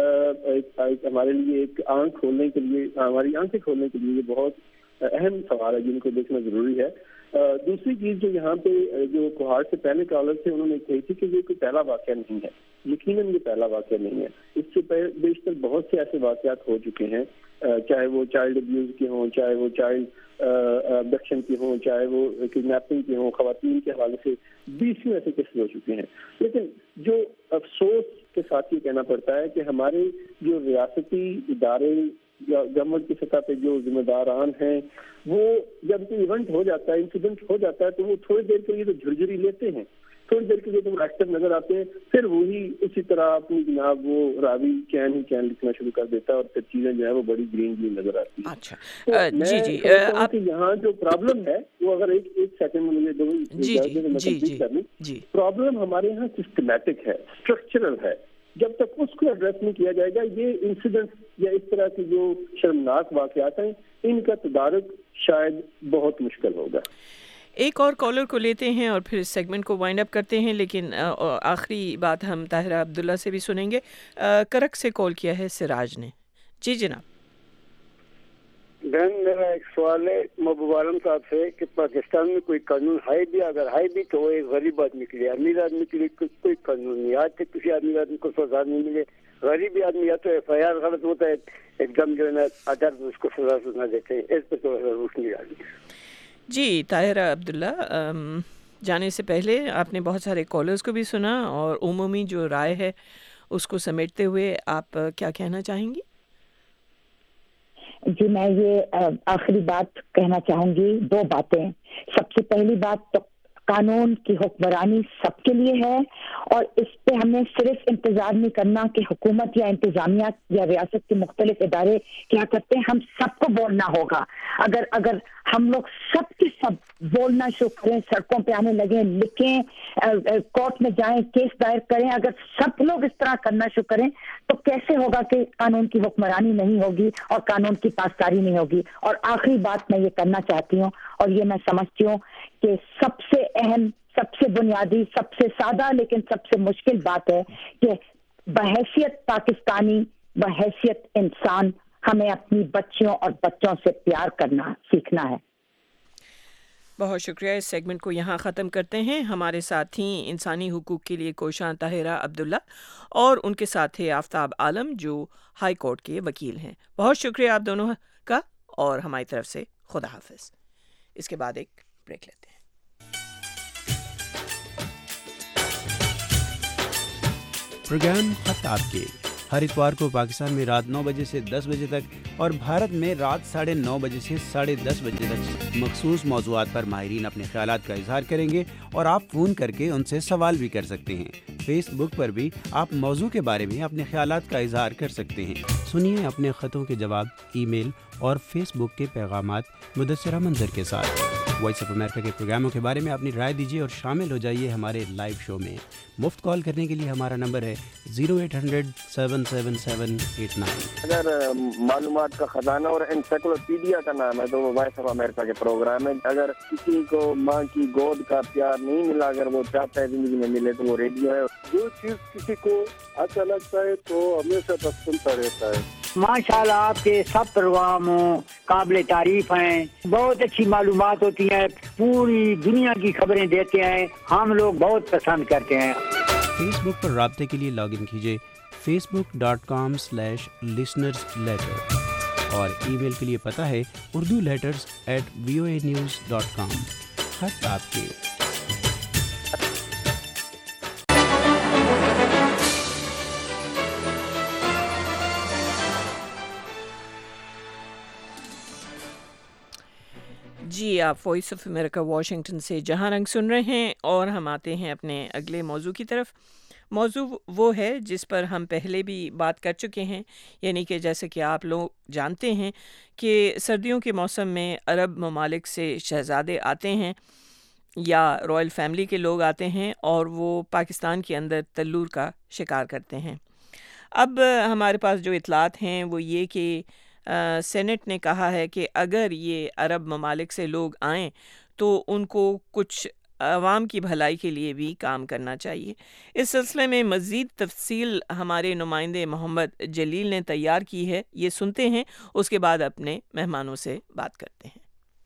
S5: ایک ہمارے لیے ایک آنکھ کھولنے کے لیے ہماری آنکھیں کھولنے کے لیے یہ بہت اہم سوال ہے جن کو دیکھنا ضروری ہے. دوسری چیز جو یہاں پہ جو کوہاٹ سے پہلے کالر تھے انہوں نے کہی تھی کہ یہ کوئی پہلا واقعہ نہیں ہے. یقیناً یہ پہلا واقعہ نہیں ہے. اس سے بیشتر بہت سے ایسے واقعات ہو چکے ہیں, چاہے وہ چائلڈ ابیوز کے ہوں, چاہے وہ چائلڈ ابڈکشن کے ہوں, چاہے وہ کڈنیپنگ کے ہوں. خواتین کے حوالے سے بیسوں ایسے کیسز ہو چکے ہیں. لیکن جو افسوس کے ساتھ یہ کہنا پڑتا ہے کہ ہمارے جو ریاستی ادارے یا گورنمنٹ کی سطح پہ جو ذمہ داران ہیں وہ جب کوئی ایونٹ ہو جاتا ہے, انسیڈنٹ ہو جاتا ہے, تو وہ تھوڑی دیر کے لیے تو جھرجھری لیتے ہیں, تھوڑی دیر کے لیے تو وہ ایکٹر نظر آتے ہیں, پھر وہی اسی طرح اپنی جناب وہ راوی چین ہی چین لکھنا شروع کر دیتا ہے اور پھر چیزیں جو ہے وہ بڑی گرین گرین نظر آتی ہیں.
S1: اچھا جی جی
S5: آپ یہاں جو پرابلم ہے وہ اگر ایک ایک سیکنڈ میں مجھے کر لوں, پرابلم ہمارے یہاں سسٹمیٹک ہے, اسٹرکچرل ہے. جب تک اس کو ایڈریس نہیں کیا جائے گا یہ انسیڈنٹ یا اس طرح کے جو شرمناک واقعات ہیں ان کا تدارک شاید بہت مشکل ہوگا.
S1: ایک اور کالر کو لیتے ہیں اور پھر اس سیگمنٹ کو وائنڈ اپ کرتے ہیں, لیکن آخری بات ہم طاہرہ عبداللہ سے بھی سنیں گے. کرک سے کال کیا ہے سراج نے. جی جناب.
S10: بہن میرا ایک سوال ہے محبوب عالم صاحب سے کہ پاکستان میں کوئی قانون ہے بھی, اگر ہے بھی تو وہ ایک غریب آدمی کے لیے, امیر آدمی کے لیے کوئی قانون نہیں. آج تک کسی امیر آدمی کو سزا نہیں ملے. غریب آدمی یا تو ایف آئی آر غلط ہوتا ہے, ایک دم جو ہے نا عدالت اس کو سزا سنا دیتے ہیں. اس پہ تو روشنی ڈالی.
S1: جی طاہرہ عبداللہ, جانے سے پہلے آپ نے بہت سارے کالرز کو بھی سنا اور عمومی جو رائے ہے اس کو سمیٹتے ہوئے آپ کیا کہنا چاہیں گی؟
S4: جی میں یہ آخری بات کہنا چاہوں گی. دو باتیں. سب سے پہلی بات تو قانون کی حکمرانی سب کے لیے ہے اور اس پہ ہمیں صرف انتظار نہیں کرنا کہ حکومت یا انتظامیہ یا ریاست کے مختلف ادارے کیا کرتے ہیں. ہم سب کو بولنا ہوگا. اگر اگر ہم لوگ سب کے سب بولنا شروع کریں, سڑکوں پہ آنے لگیں, لکھیں, کورٹ میں جائیں, کیس دائر کریں, اگر سب لوگ اس طرح کرنا شروع کریں تو کیسے ہوگا کہ قانون کی حکمرانی نہیں ہوگی اور قانون کی پاسداری نہیں ہوگی. اور آخری بات میں یہ کرنا چاہتی ہوں, اور یہ میں سمجھتی ہوں کہ سب سے اہم, سب سے بنیادی, سب سے سادہ لیکن سب سے مشکل بات ہے کہ بحیثیت پاکستانی, بحیثیت انسان, ہمیں اپنی بچیوں اور بچوں سے پیار کرنا سیکھنا ہے.
S1: بہت شکریہ. اس سیگمنٹ کو یہاں ختم کرتے ہیں. ہمارے ساتھ ہی انسانی حقوق کے لیے کوشاں طاہرہ عبداللہ اور ان کے ساتھ ہے آفتاب عالم جو ہائی کورٹ کے وکیل ہیں. بہت شکریہ آپ دونوں کا اور ہماری طرف سے خدا حافظ. اس کے بعد ایک بریک لیتے ہیں.
S11: پروگرام خط آپ کے ہر اتوار کو پاکستان میں رات نو بجے سے دس بجے تک اور بھارت میں رات ساڑھے نو بجے سے ساڑھے دس بجے تک مخصوص موضوعات پر ماہرین اپنے خیالات کا اظہار کریں گے اور آپ فون کر کے ان سے سوال بھی کر سکتے ہیں. فیس بک پر بھی آپ موضوع کے بارے میں اپنے خیالات کا اظہار کر سکتے ہیں. سنیے اپنے خطوں کے جواب ای میل اور فیس بک کے پیغامات مدثرہ منظر کے ساتھ. وائس آف امریکہ کے پروگراموں کے بارے میں اپنی رائے دیجیے اور شامل ہو جائیے ہمارے لائیو شو میں. مفت کال کرنے کے لیے ہمارا نمبر ہے zero eight hundred seven seven seven eight nine.
S10: اگر معلومات کا خزانہ اور انسائکلوپیڈیا کا نام ہے تو وہ وائس آف امریکہ کے پروگرام ہے. اگر کسی کو ماں کی گود کا پیار نہیں ملا, اگر وہ چاہتا ہے زندگی میں ملے, تو وہ ریڈیو ہے.
S5: جو چیز کسی کو اچھا لگتا ہے تو ہمیشہ تک سنتا رہتا ہے.
S12: ماشاءاللہ آپ کے سب پروگرام قابل تعریف ہیں, بہت اچھی معلومات ہوتی ہیں, پوری دنیا کی خبریں دیتے ہیں, ہم لوگ بہت پسند کرتے ہیں.
S11: فیس بک پر رابطے کے لیے لاگ ان کیجیے facebook dot com slash listeners letter اور ای میل کے لیے پتہ ہے Urdu letters at V O A news dot com. خط آپ کے.
S1: جی, آپ وائس آف امریکہ واشنگٹن سے جہاں رنگ سن رہے ہیں اور ہم آتے ہیں اپنے اگلے موضوع کی طرف. موضوع وہ ہے جس پر ہم پہلے بھی بات کر چکے ہیں, یعنی کہ جیسے کہ آپ لوگ جانتے ہیں کہ سردیوں کے موسم میں عرب ممالک سے شہزادے آتے ہیں یا رائل فیملی کے لوگ آتے ہیں اور وہ پاکستان کے اندر تلور کا شکار کرتے ہیں. اب ہمارے پاس جو اطلاعات ہیں وہ یہ کہ سینٹ نے کہا ہے کہ اگر یہ عرب ممالک سے لوگ آئیں تو ان کو کچھ عوام کی بھلائی کے لیے بھی کام کرنا چاہیے. اس سلسلے میں مزید تفصیل ہمارے نمائندے محمد جلیل نے تیار کی ہے, یہ سنتے ہیں, اس کے بعد اپنے مہمانوں سے بات کرتے ہیں.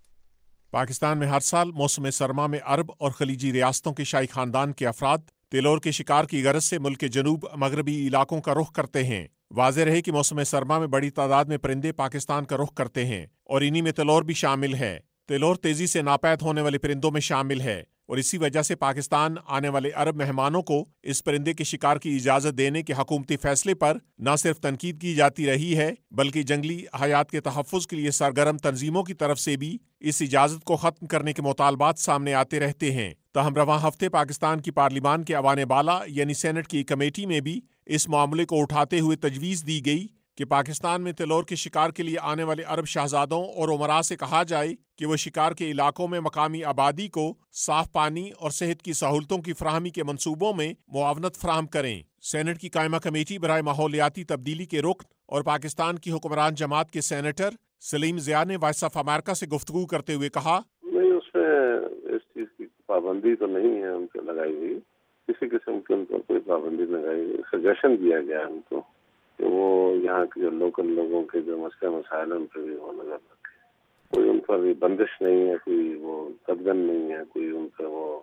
S13: پاکستان میں ہر سال موسم سرما میں عرب اور خلیجی ریاستوں کے شاہی خاندان کے افراد تیلور کے شکار کی غرض سے ملک کے جنوب مغربی علاقوں کا رخ کرتے ہیں. واضح رہے کہ موسم سرما میں بڑی تعداد میں پرندے پاکستان کا رخ کرتے ہیں اور انہی میں تلور بھی شامل ہے. تلور تیزی سے ناپید ہونے والے پرندوں میں شامل ہے اور اسی وجہ سے پاکستان آنے والے عرب مہمانوں کو اس پرندے کے شکار کی اجازت دینے کے حکومتی فیصلے پر نہ صرف تنقید کی جاتی رہی ہے بلکہ جنگلی حیات کے تحفظ کے لیے سرگرم تنظیموں کی طرف سے بھی اس اجازت کو ختم کرنے کے مطالبات سامنے آتے رہتے ہیں. تاہم رواں ہفتے پاکستان کی پارلیمان کے ایوان بالا یعنی سینٹ کی کمیٹی میں بھی اس معاملے کو اٹھاتے ہوئے تجویز دی گئی کہ پاکستان میں تلور کے شکار کے لیے آنے والے عرب شہزادوں اور عمراء سے کہا جائے کہ وہ شکار کے علاقوں میں مقامی آبادی کو صاف پانی اور صحت کی سہولتوں کی فراہمی کے منصوبوں میں معاونت فراہم کریں. سینٹ کی قائمہ کمیٹی برائے ماحولیاتی تبدیلی کے رکن اور پاکستان کی حکمران جماعت کے سینیٹر سلیم ضیاء نے وائس آف امریکہ سے گفتگو کرتے ہوئے کہا,
S5: نہیں, اس میں اس چیز کی پابندی تو نہیں ہے ان کو لگائی گئی, کسی قسم کی ان کو کوئی پابندی لگائی گئی. سجیشن دیا گیا ان کو کہ وہ یہاں کے جو لوکل لوگوں کے جو مسئلے مسائل ہیں ان پہ بھی وہ نظر رکھے. کوئی ان پر بھی بندش نہیں ہے, کوئی وہ قدغن نہیں ہے, کوئی ان پہ وہ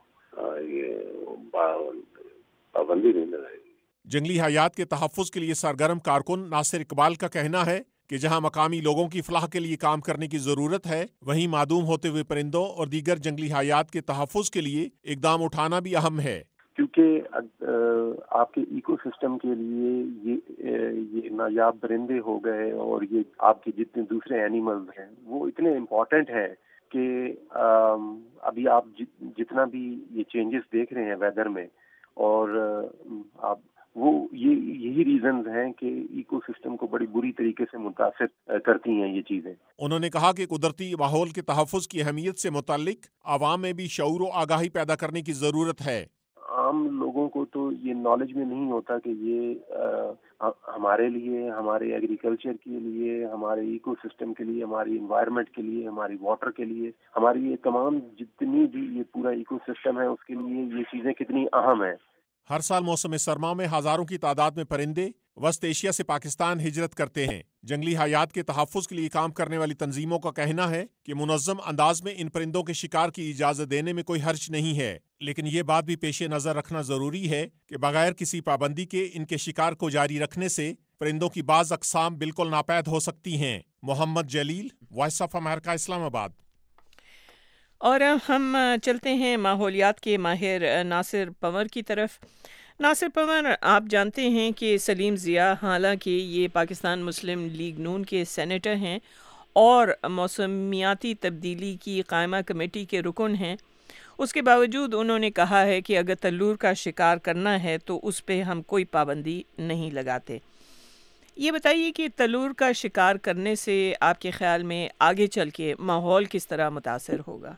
S5: یہ پابندی نہیں لگائی گئی.
S13: جنگلی حیات کے تحفظ کے لیے سرگرم کارکن ناصر اقبال کا کہنا ہے کہ جہاں مقامی لوگوں کی فلاح کے لیے کام کرنے کی ضرورت ہے وہیں معدوم ہوتے ہوئے پرندوں اور دیگر جنگلی حیات کے تحفظ کے لیے اقدام اٹھانا بھی اہم ہے.
S5: کیونکہ آپ کے ایکو سسٹم کے لیے یہ یہ نایاب پرندے ہو گئے اور یہ آپ کے جتنے دوسرے اینیملز ہیں وہ اتنے امپورٹنٹ ہیں کہ ابھی آپ جتنا بھی یہ چینجز دیکھ رہے ہیں ویدر میں، اور آپ وہ یہ یہی ریزنز ہیں کہ ایکو سسٹم کو بڑی بری طریقے سے متاثر کرتی ہیں یہ چیزیں۔
S13: انہوں نے کہا کہ قدرتی ماحول کے تحفظ کی اہمیت سے متعلق عوام میں بھی شعور و آگاہی پیدا کرنے کی ضرورت ہے۔
S5: عام لوگوں کو تو یہ نالج میں نہیں ہوتا کہ یہ ہمارے لیے، ہمارے ایگریکلچر کے لیے، ہمارے ایکو سسٹم کے لیے، ہماری انوائرمنٹ کے لیے، ہماری واٹر کے لیے، ہماری یہ تمام جتنی بھی یہ پورا ایکو سسٹم ہے اس کے لیے یہ چیزیں کتنی اہم ہیں۔
S13: ہر سال موسم سرما میں ہزاروں کی تعداد میں پرندے وسط ایشیا سے پاکستان ہجرت کرتے ہیں۔ جنگلی حیات کے تحفظ کے لیے کام کرنے والی تنظیموں کا کہنا ہے کہ منظم انداز میں ان پرندوں کے شکار کی اجازت دینے میں کوئی حرج نہیں ہے، لیکن یہ بات بھی پیش نظر رکھنا ضروری ہے کہ بغیر کسی پابندی کے ان کے شکار کو جاری رکھنے سے پرندوں کی بعض اقسام بالکل ناپید ہو سکتی ہیں۔ محمد جلیل، وائس آف امریکہ، اسلام آباد۔
S1: اور ہم چلتے ہیں ماحولیات کے ماہر ناصر پنور کی طرف۔ ناصر پنور، آپ جانتے ہیں کہ سلیم ضیاء حالانکہ یہ پاکستان مسلم لیگ نون کے سینیٹر ہیں اور موسمیاتی تبدیلی کی قائمہ کمیٹی کے رکن ہیں، اس کے باوجود انہوں نے کہا ہے کہ اگر تلور کا شکار کرنا ہے تو اس پہ ہم کوئی پابندی نہیں لگاتے۔ یہ بتائیے کہ تلور کا شکار کرنے سے آپ کے خیال میں آگے چل کے ماحول کس طرح متاثر ہوگا؟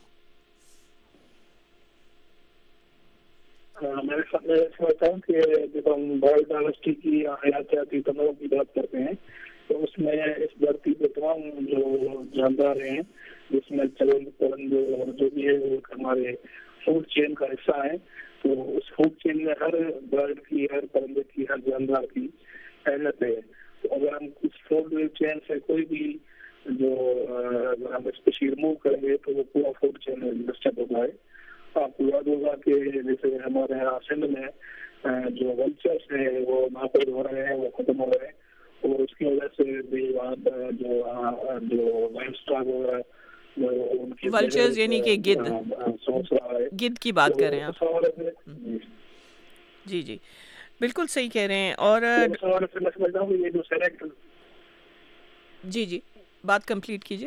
S14: میں سمجھتا ہوں کہ جب ہم بایو ڈائورسٹی کی حیاتیاتی تنوع کی بات کرتے ہیں تو اس میں اس دھرتی پہ تمام جو جاندار ہیں، جس میں چرند پرندے اور جو بھی ہے وہ ہمارے فوڈ چین کا حصہ ہے، تو اس فوڈ چین میں ہر برڈ کی، ہر پرندے کی، ہر جاندار کی اہمیت ہے۔ تو اگر ہم اس فوڈ چین سے کوئی بھی جو اگر ہم اسپیشی ریموو کریں گے تو وہ پورا فوڈ چین ڈسٹرب ہوتا ہے۔ آپ کو یاد ہوگا کہ جیسے ہمارے یہاں سندھ میں جو ولچرس ہیں وہ ناپید ہو رہے ہیں، وہ ختم ہو رہے ہیں، اور اس کی وجہ سے بھی وہاں جو جو لائف اسٹاک ہو رہا ہے،
S1: ولچرز یعنی کہ گدھ،
S14: سوچ رہا ہے،
S1: گدھ کی بات کر رہے ہیں آپ؟ جی جی بالکل صحیح کہہ رہے ہیں۔ اور
S14: میں سمجھتا ہوں کہ یہ جو سینیٹ،
S1: جی جی بات کمپلیٹ کیجیے۔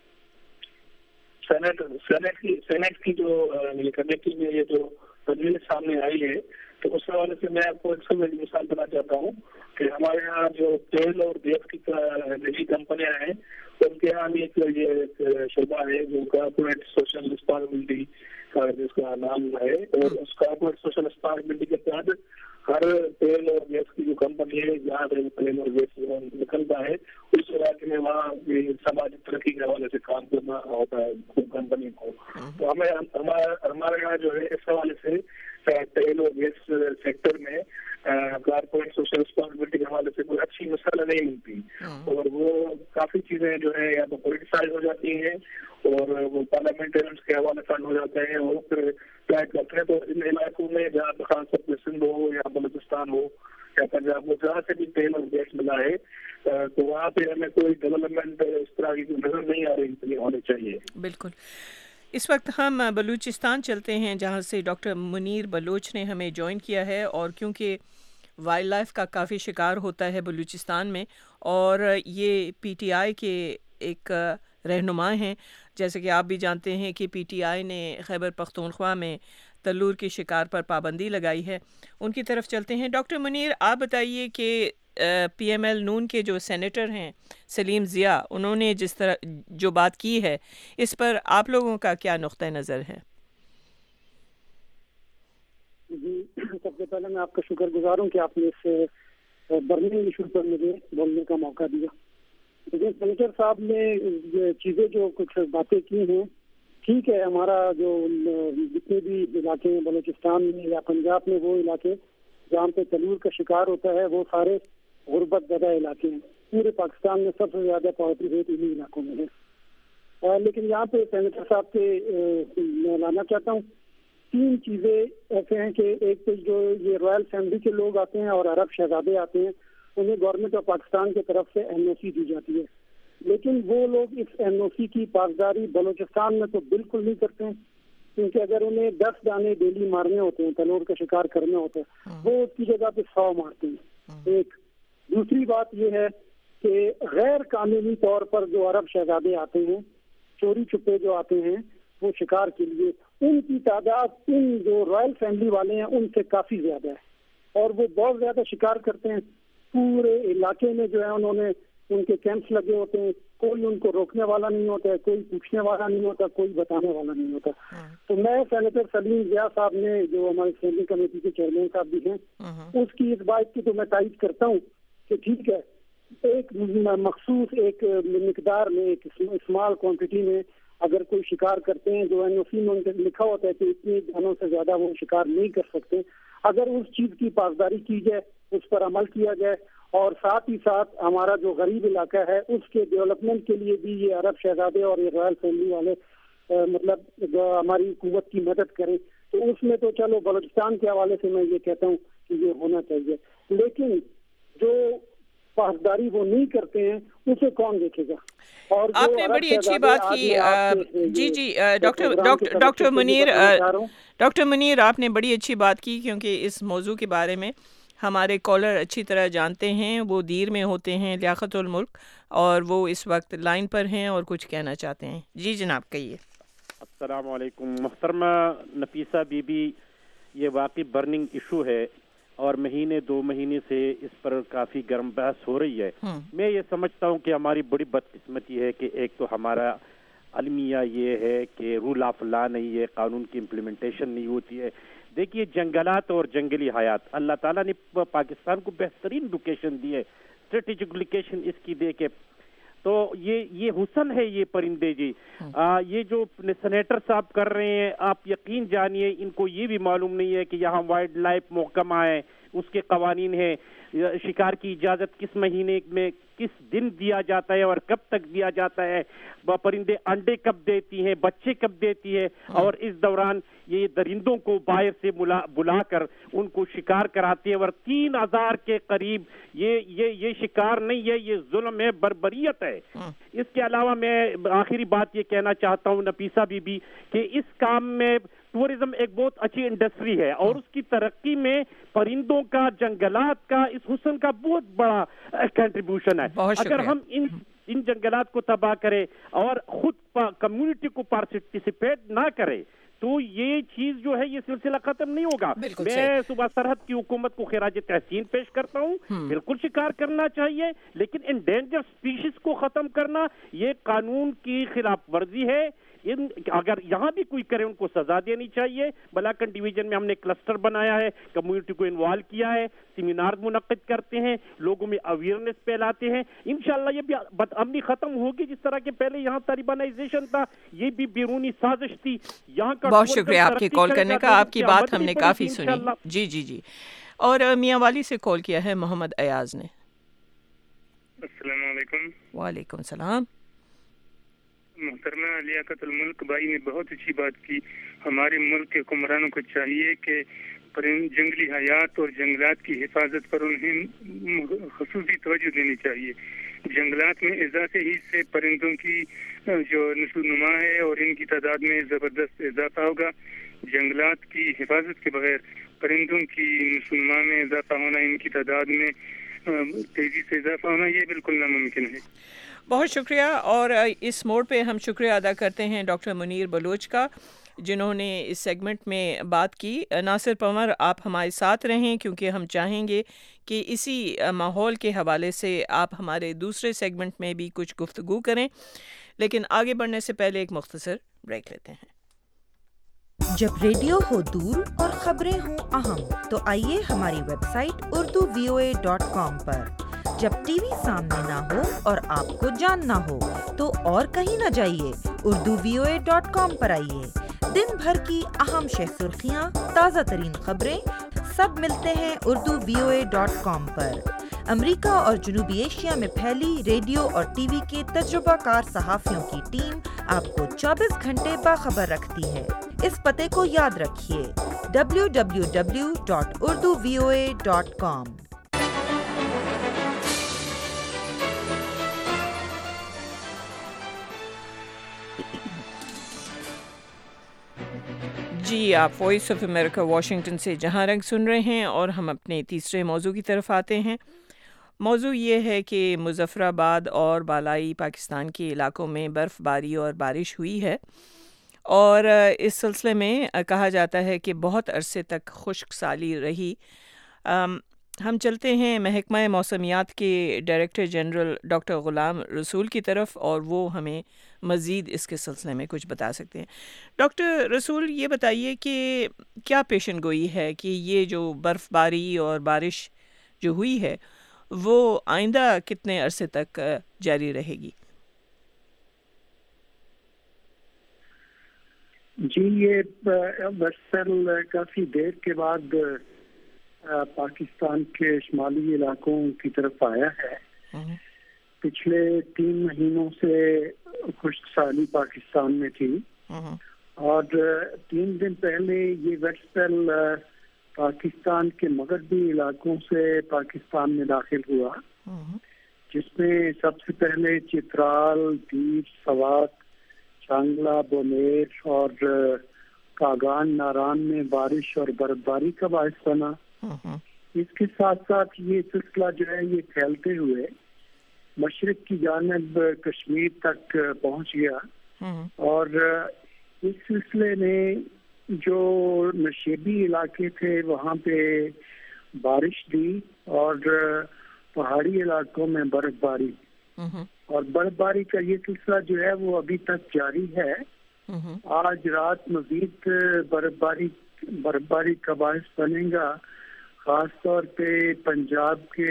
S14: سینیٹ سینیٹ کی سینیٹ کی جو کمیٹی میں یہ جو تجویز سامنے آئی ہے، تو اس حوالے سے میں آپ کو ایک سب مثال دینا چاہتا ہوں کہ ہمارے یہاں جو تیل اور گیس کی نجی کمپنیاں ہیں، ان کے یہاں بھی ایک یہ شعبہ ہے جو کارپوریٹ سوشل رسپانسبلٹی کا جس کا نام ہے، اور اس کارپوریٹ سوشل رسپانسبلٹی کے تحت ہر تیل اور گیس کی جو کمپنی ہے جہاں تیل اور گیس نکلتا ہے اس علاقے میں وہاں سماجی ترقی کے حوالے سے کام کرنا ہوتا ہے کمپنی کو۔ تو ہمیں ہمارے یہاں جو ہے اس حوالے سے تیل اور گیس سیکٹر میں کارپوریٹ سوشل رسپانسبلٹی کے حوالے سے کوئی اچھی مسئلہ نہیں ملتی، اور وہ کافی چیزیں جو ہے یا تو پولیٹیسائز ہو جاتی ہیں اور وہ پارلیمنٹرینس کے حوالے فنڈ ہو جاتے ہیں، اور پھر ٹریک کرتے ہیں۔ تو ان علاقوں میں جہاں خاص طور پہ سندھ ہو یا بلوچستان ہو یا پنجاب ہو، جہاں سے بھی تیل اور گیس ملا ہے، تو وہاں پہ ہمیں کوئی ڈیولپمنٹ اس طرح کی نظر نہیں آ رہی ہونی چاہیے۔
S1: بالکل۔ اس وقت ہم بلوچستان چلتے ہیں جہاں سے ڈاکٹر منیر بلوچ نے ہمیں جوائن کیا ہے، اور کیونکہ وائلڈ لائف کا کافی شکار ہوتا ہے بلوچستان میں، اور یہ پی ٹی آئی کے ایک رہنما ہیں، جیسے کہ آپ بھی جانتے ہیں کہ پی ٹی آئی نے خیبر پختونخوا میں تلور کے شکار پر پابندی لگائی ہے۔ ان کی طرف چلتے ہیں۔ ڈاکٹر منیر، آپ بتائیے کہ پی ایم ایل نون کے جو سینیٹر ہیں سلیم ضیاء، انہوں نے جس طرح جو بات کی ہے اس پر آپ لوگوں کا کیا نقطہ نظر ہے؟
S15: جی، سب سے پہلے میں آپ کا شکر گزار ہوں کہ آپ نے اس برننگ ایشو پر مجھے بولنے کا موقع دیا۔ لیکن سینیٹر صاحب نے چیزیں جو کچھ باتیں کی ہیں، ٹھیک ہے، ہمارا جو جتنے بھی علاقے ہیں بلوچستان میں یا پنجاب میں، وہ علاقے جہاں پہ تلور کا شکار ہوتا ہے وہ سارے غربت زدہ علاقے ہیں۔ پورے پاکستان میں سب سے زیادہ پاورٹی ریٹ انہیں علاقوں میں ہے۔ لیکن یہاں پہ سینیٹر صاحب سے میں لانا چاہتا ہوں تین چیزیں ایسے ہیں کہ ایک تو جو یہ رائل فیملی کے لوگ آتے ہیں اور عرب شہزادے آتے ہیں، انہیں گورنمنٹ آف پاکستان کی طرف سے این او سی دی جاتی ہے، لیکن وہ لوگ اس این او سی کی پاسداری بلوچستان میں تو بالکل نہیں کرتے ہیں، کیونکہ اگر انہیں دس دانے ڈیلی مارنے ہوتے ہیں، تلور کا شکار کرنا ہوتا ہے، وہ اس کی جگہ پہ سو مارتے ہیں۔ ایک دوسری بات یہ ہے کہ غیر قانونی طور پر جو عرب شہزادے آتے ہیں چوری چھپے جو آتے ہیں وہ شکار کے لیے، ان کی تعداد ان جو رائل فیملی والے ہیں ان سے کافی زیادہ ہے، اور وہ بہت زیادہ شکار کرتے ہیں. پورے علاقے میں جو ہے انہوں نے ان کے کیمپس لگے ہوتے ہیں، کوئی ان کو روکنے والا نہیں ہوتا ہے، کوئی پوچھنے والا نہیں ہوتا، کوئی بتانے والا نہیں ہوتا. تو میں سینیٹر سلیم ضیاء صاحب نے جو ہمارے اسٹینڈنگ کمیٹی کے چیئرمین صاحب بھی ہیں، اس کی اس بات کی تو میں تائید کرتا ہوں کہ ٹھیک ہے، ایک مخصوص ایک مقدار میں، ایک اسمال کوانٹٹی میں اگر کوئی شکار کرتے ہیں، جو این او سی میں ان کے لکھا ہوتا ہے کہ اتنی جانوں سے زیادہ وہ شکار نہیں کر سکتے، اگر اس چیز کی پاسداری کی جائے، اس پر عمل کیا جائے، اور ساتھ ہی ساتھ ہمارا جو غریب علاقہ ہے اس کے ڈیولپمنٹ کے لیے بھی یہ عرب شہزادے اور یہ رائل فیملی والے مطلب جو ہماری حکومت کی مدد کریں، تو اس میں تو چلو بلوچستان کے حوالے سے میں یہ کہتا ہوں کہ یہ ہونا چاہیے. لیکن جو پاسداری وہ نہیں کرتے ہیں اسے کون دیکھے گا؟ اور
S1: آپ نے بڑی اچھی بات کی. جی جی doctor doctor Munir doctor Munir آپ نے بڑی اچھی بات کی، کیونکہ اس موضوع کے بارے میں ہمارے کالر اچھی طرح جانتے ہیں. وہ دیر میں ہوتے ہیں لیاقت الملک، اور وہ اس وقت لائن پر ہیں اور کچھ کہنا چاہتے ہیں. جی جناب کہیے.
S16: السلام علیکم محترمہ نفیسہ بی بی، یہ واقعی برننگ ایشو ہے اور مہینے دو مہینے سے اس پر کافی گرم بحث ہو رہی ہے. میں یہ سمجھتا ہوں کہ ہماری بڑی بدقسمتی ہے کہ ایک تو ہمارا المیہ یہ ہے کہ رول آف لا نہیں ہے، قانون کی امپلیمنٹیشن نہیں ہوتی ہے. دیکھیے جنگلات اور جنگلی حیات اللہ تعالیٰ نے پاکستان کو بہترین لوکیشن دی ہے، اسٹریٹجک لوکیشن اس کی دے کے، تو یہ یہ حسن ہے یہ پرندے جی. آ, یہ جو سینیٹر صاحب کر رہے ہیں، آپ یقین جانیے ان کو یہ بھی معلوم نہیں ہے کہ یہاں وائلڈ لائف محکمہ ہے، اس کے قوانین ہیں، شکار کی اجازت کس مہینے میں کس دن دیا جاتا ہے اور کب تک دیا جاتا ہے، پرندے انڈے کب دیتی ہیں، بچے کب دیتی ہے، اور اس دوران یہ درندوں کو باہر سے بلا کر ان کو شکار کراتے ہیں، اور تین ہزار کے قریب یہ یہ یہ شکار نہیں ہے، یہ ظلم ہے، بربریت ہے. اس کے علاوہ میں آخری بات یہ کہنا چاہتا ہوں نفیسہ بی بی کہ اس کام میں ٹورزم ایک بہت اچھی انڈسٹری ہے، اور اس کی ترقی میں پرندوں کا، جنگلات کا، اس حسن کا بہت بڑا کنٹریبیوشن ہے. اگر ہم ان ان جنگلات کو تباہ کرے اور خود کمیونٹی کو پارٹیسپیٹ نہ کرے تو یہ چیز جو ہے یہ سلسلہ ختم نہیں ہوگا. میں صوبہ سرحد کی حکومت کو خراج تحسین پیش کرتا ہوں. بالکل شکار کرنا چاہیے، لیکن انڈینجر اسپیشیز کو ختم کرنا یہ قانون کی خلاف ورزی ہے. اگر یہاں بھی کوئی کرے ان کو سزا دینی چاہیے. بلاکن ڈویژن میں ہم نے کلسٹر بنایا ہے، کمیونٹی کو انوالو کیا ہے، سیمینار منعقد کرتے ہیں، لوگوں میں اویئرنیس پھیلاتے ہیں. انشاءاللہ یہ بھی بد امنی ختم ہوگی. جس طرح کے پہلے یہاں طالبانائزیشن تھا، یہ بھی بیرونی سازش تھی. یہاں کا
S1: بہت شکریہ آپ کے کال کرنے کا، آپ کی بات ہم نے کافی سنی. جی جی جی اور میاں والی سے کال کیا ہے محمد ایاز نے.
S17: السلام علیکم.
S1: وعلیکم السلام.
S17: محترمہ لیاقت الملک بھائی نے بہت اچھی بات کی. ہمارے ملک کے حکمرانوں کو چاہیے کہ جنگلی حیات اور جنگلات کی حفاظت پر انہیں خصوصی توجہ دینی چاہیے. جنگلات میں اضافے ہی سے پرندوں کی جو نشو نما ہے اور ان کی تعداد میں زبردست اضافہ ہوگا. جنگلات کی حفاظت کے بغیر پرندوں کی نشو نما میں اضافہ ہونا، ان کی تعداد میں تیزی سے اضافہ ہونا، یہ بالکل ناممکن ہے.
S1: بہت شکریہ. اور اس موڑ پہ ہم شکریہ ادا کرتے ہیں ڈاکٹر منیر بلوچ کا، جنہوں نے اس سیگمنٹ میں بات کی. ناصر پنور آپ ہمارے ساتھ رہیں، کیونکہ ہم چاہیں گے کہ اسی ماحول کے حوالے سے آپ ہمارے دوسرے سیگمنٹ میں بھی کچھ گفتگو کریں. لیکن آگے بڑھنے سے پہلے ایک مختصر بریک لیتے ہیں.
S18: جب ریڈیو ہو دور اور خبریں ہوں اہم تو آئیے ہماری website Urdu V O A dot com پر. جب ٹی وی سامنے نہ ہو اور آپ کو جاننا ہو تو اور کہیں نہ جائیے، Urdu V O A dot com پر آئیے. دن بھر کی اہم شہ سرخیاں، تازہ ترین خبریں سب ملتے ہیں Urdu V O A dot com پر. امریکہ اور جنوبی ایشیا میں پھیلی ریڈیو اور ٹی وی کے تجربہ کار صحافیوں کی ٹیم آپ کو چوبیس گھنٹے باخبر رکھتی ہے. اس پتے کو یاد رکھیے، W W W dot Urdu V O A dot com.
S1: جی آپ وائس آف امریکہ واشنگٹن سے جہاں رنگ سن رہے ہیں، اور ہم اپنے تیسرے موضوع کی طرف آتے ہیں. موضوع یہ ہے کہ مظفرآباد اور بالائی پاکستان کے علاقوں میں برف باری اور بارش ہوئی ہے، اور اس سلسلے میں کہا جاتا ہے کہ بہت عرصے تک خشک سالی رہی۔ ہم چلتے ہیں محکمہ موسمیات کے ڈائریکٹر جنرل ڈاکٹر غلام رسول کی طرف، اور وہ ہمیں مزید اس کے سلسلے میں کچھ بتا سکتے ہیں۔ ڈاکٹر رسول، یہ بتائیے کہ کیا پیشن گوئی ہے کہ یہ جو برف باری اور بارش جو ہوئی ہے وہ آئندہ کتنے عرصے تک جاری رہے گی؟
S15: جی، یہ برسل کافی دیر کے بعد پاکستان کے شمالی علاقوں کی طرف آیا ہے۔ پچھلے تین مہینوں سے خشک سالی پاکستان میں تھی، اور تین دن پہلے یہ برسل پاکستان کے مغربی علاقوں سے پاکستان میں داخل ہوا، جس میں سب سے پہلے چترال، دیر، سوات، چانگلہ، بونیر اور کاغان، ناران میں بارش اور برف باری کا باعث بنا۔ اس کے ساتھ ساتھ یہ سلسلہ جو ہے یہ پھیلتے ہوئے مشرق کی جانب کشمیر تک پہنچ گیا، اور اس سلسلے میں جو نشیبی علاقے تھے وہاں پہ بارش دی، اور پہاڑی علاقوں میں برف باری، اور برف باری کا یہ سلسلہ جو ہے وہ ابھی تک جاری ہے۔ آج رات مزید برف باری برف باری کا باعث بنے گا، خاص طور پہ پنجاب کے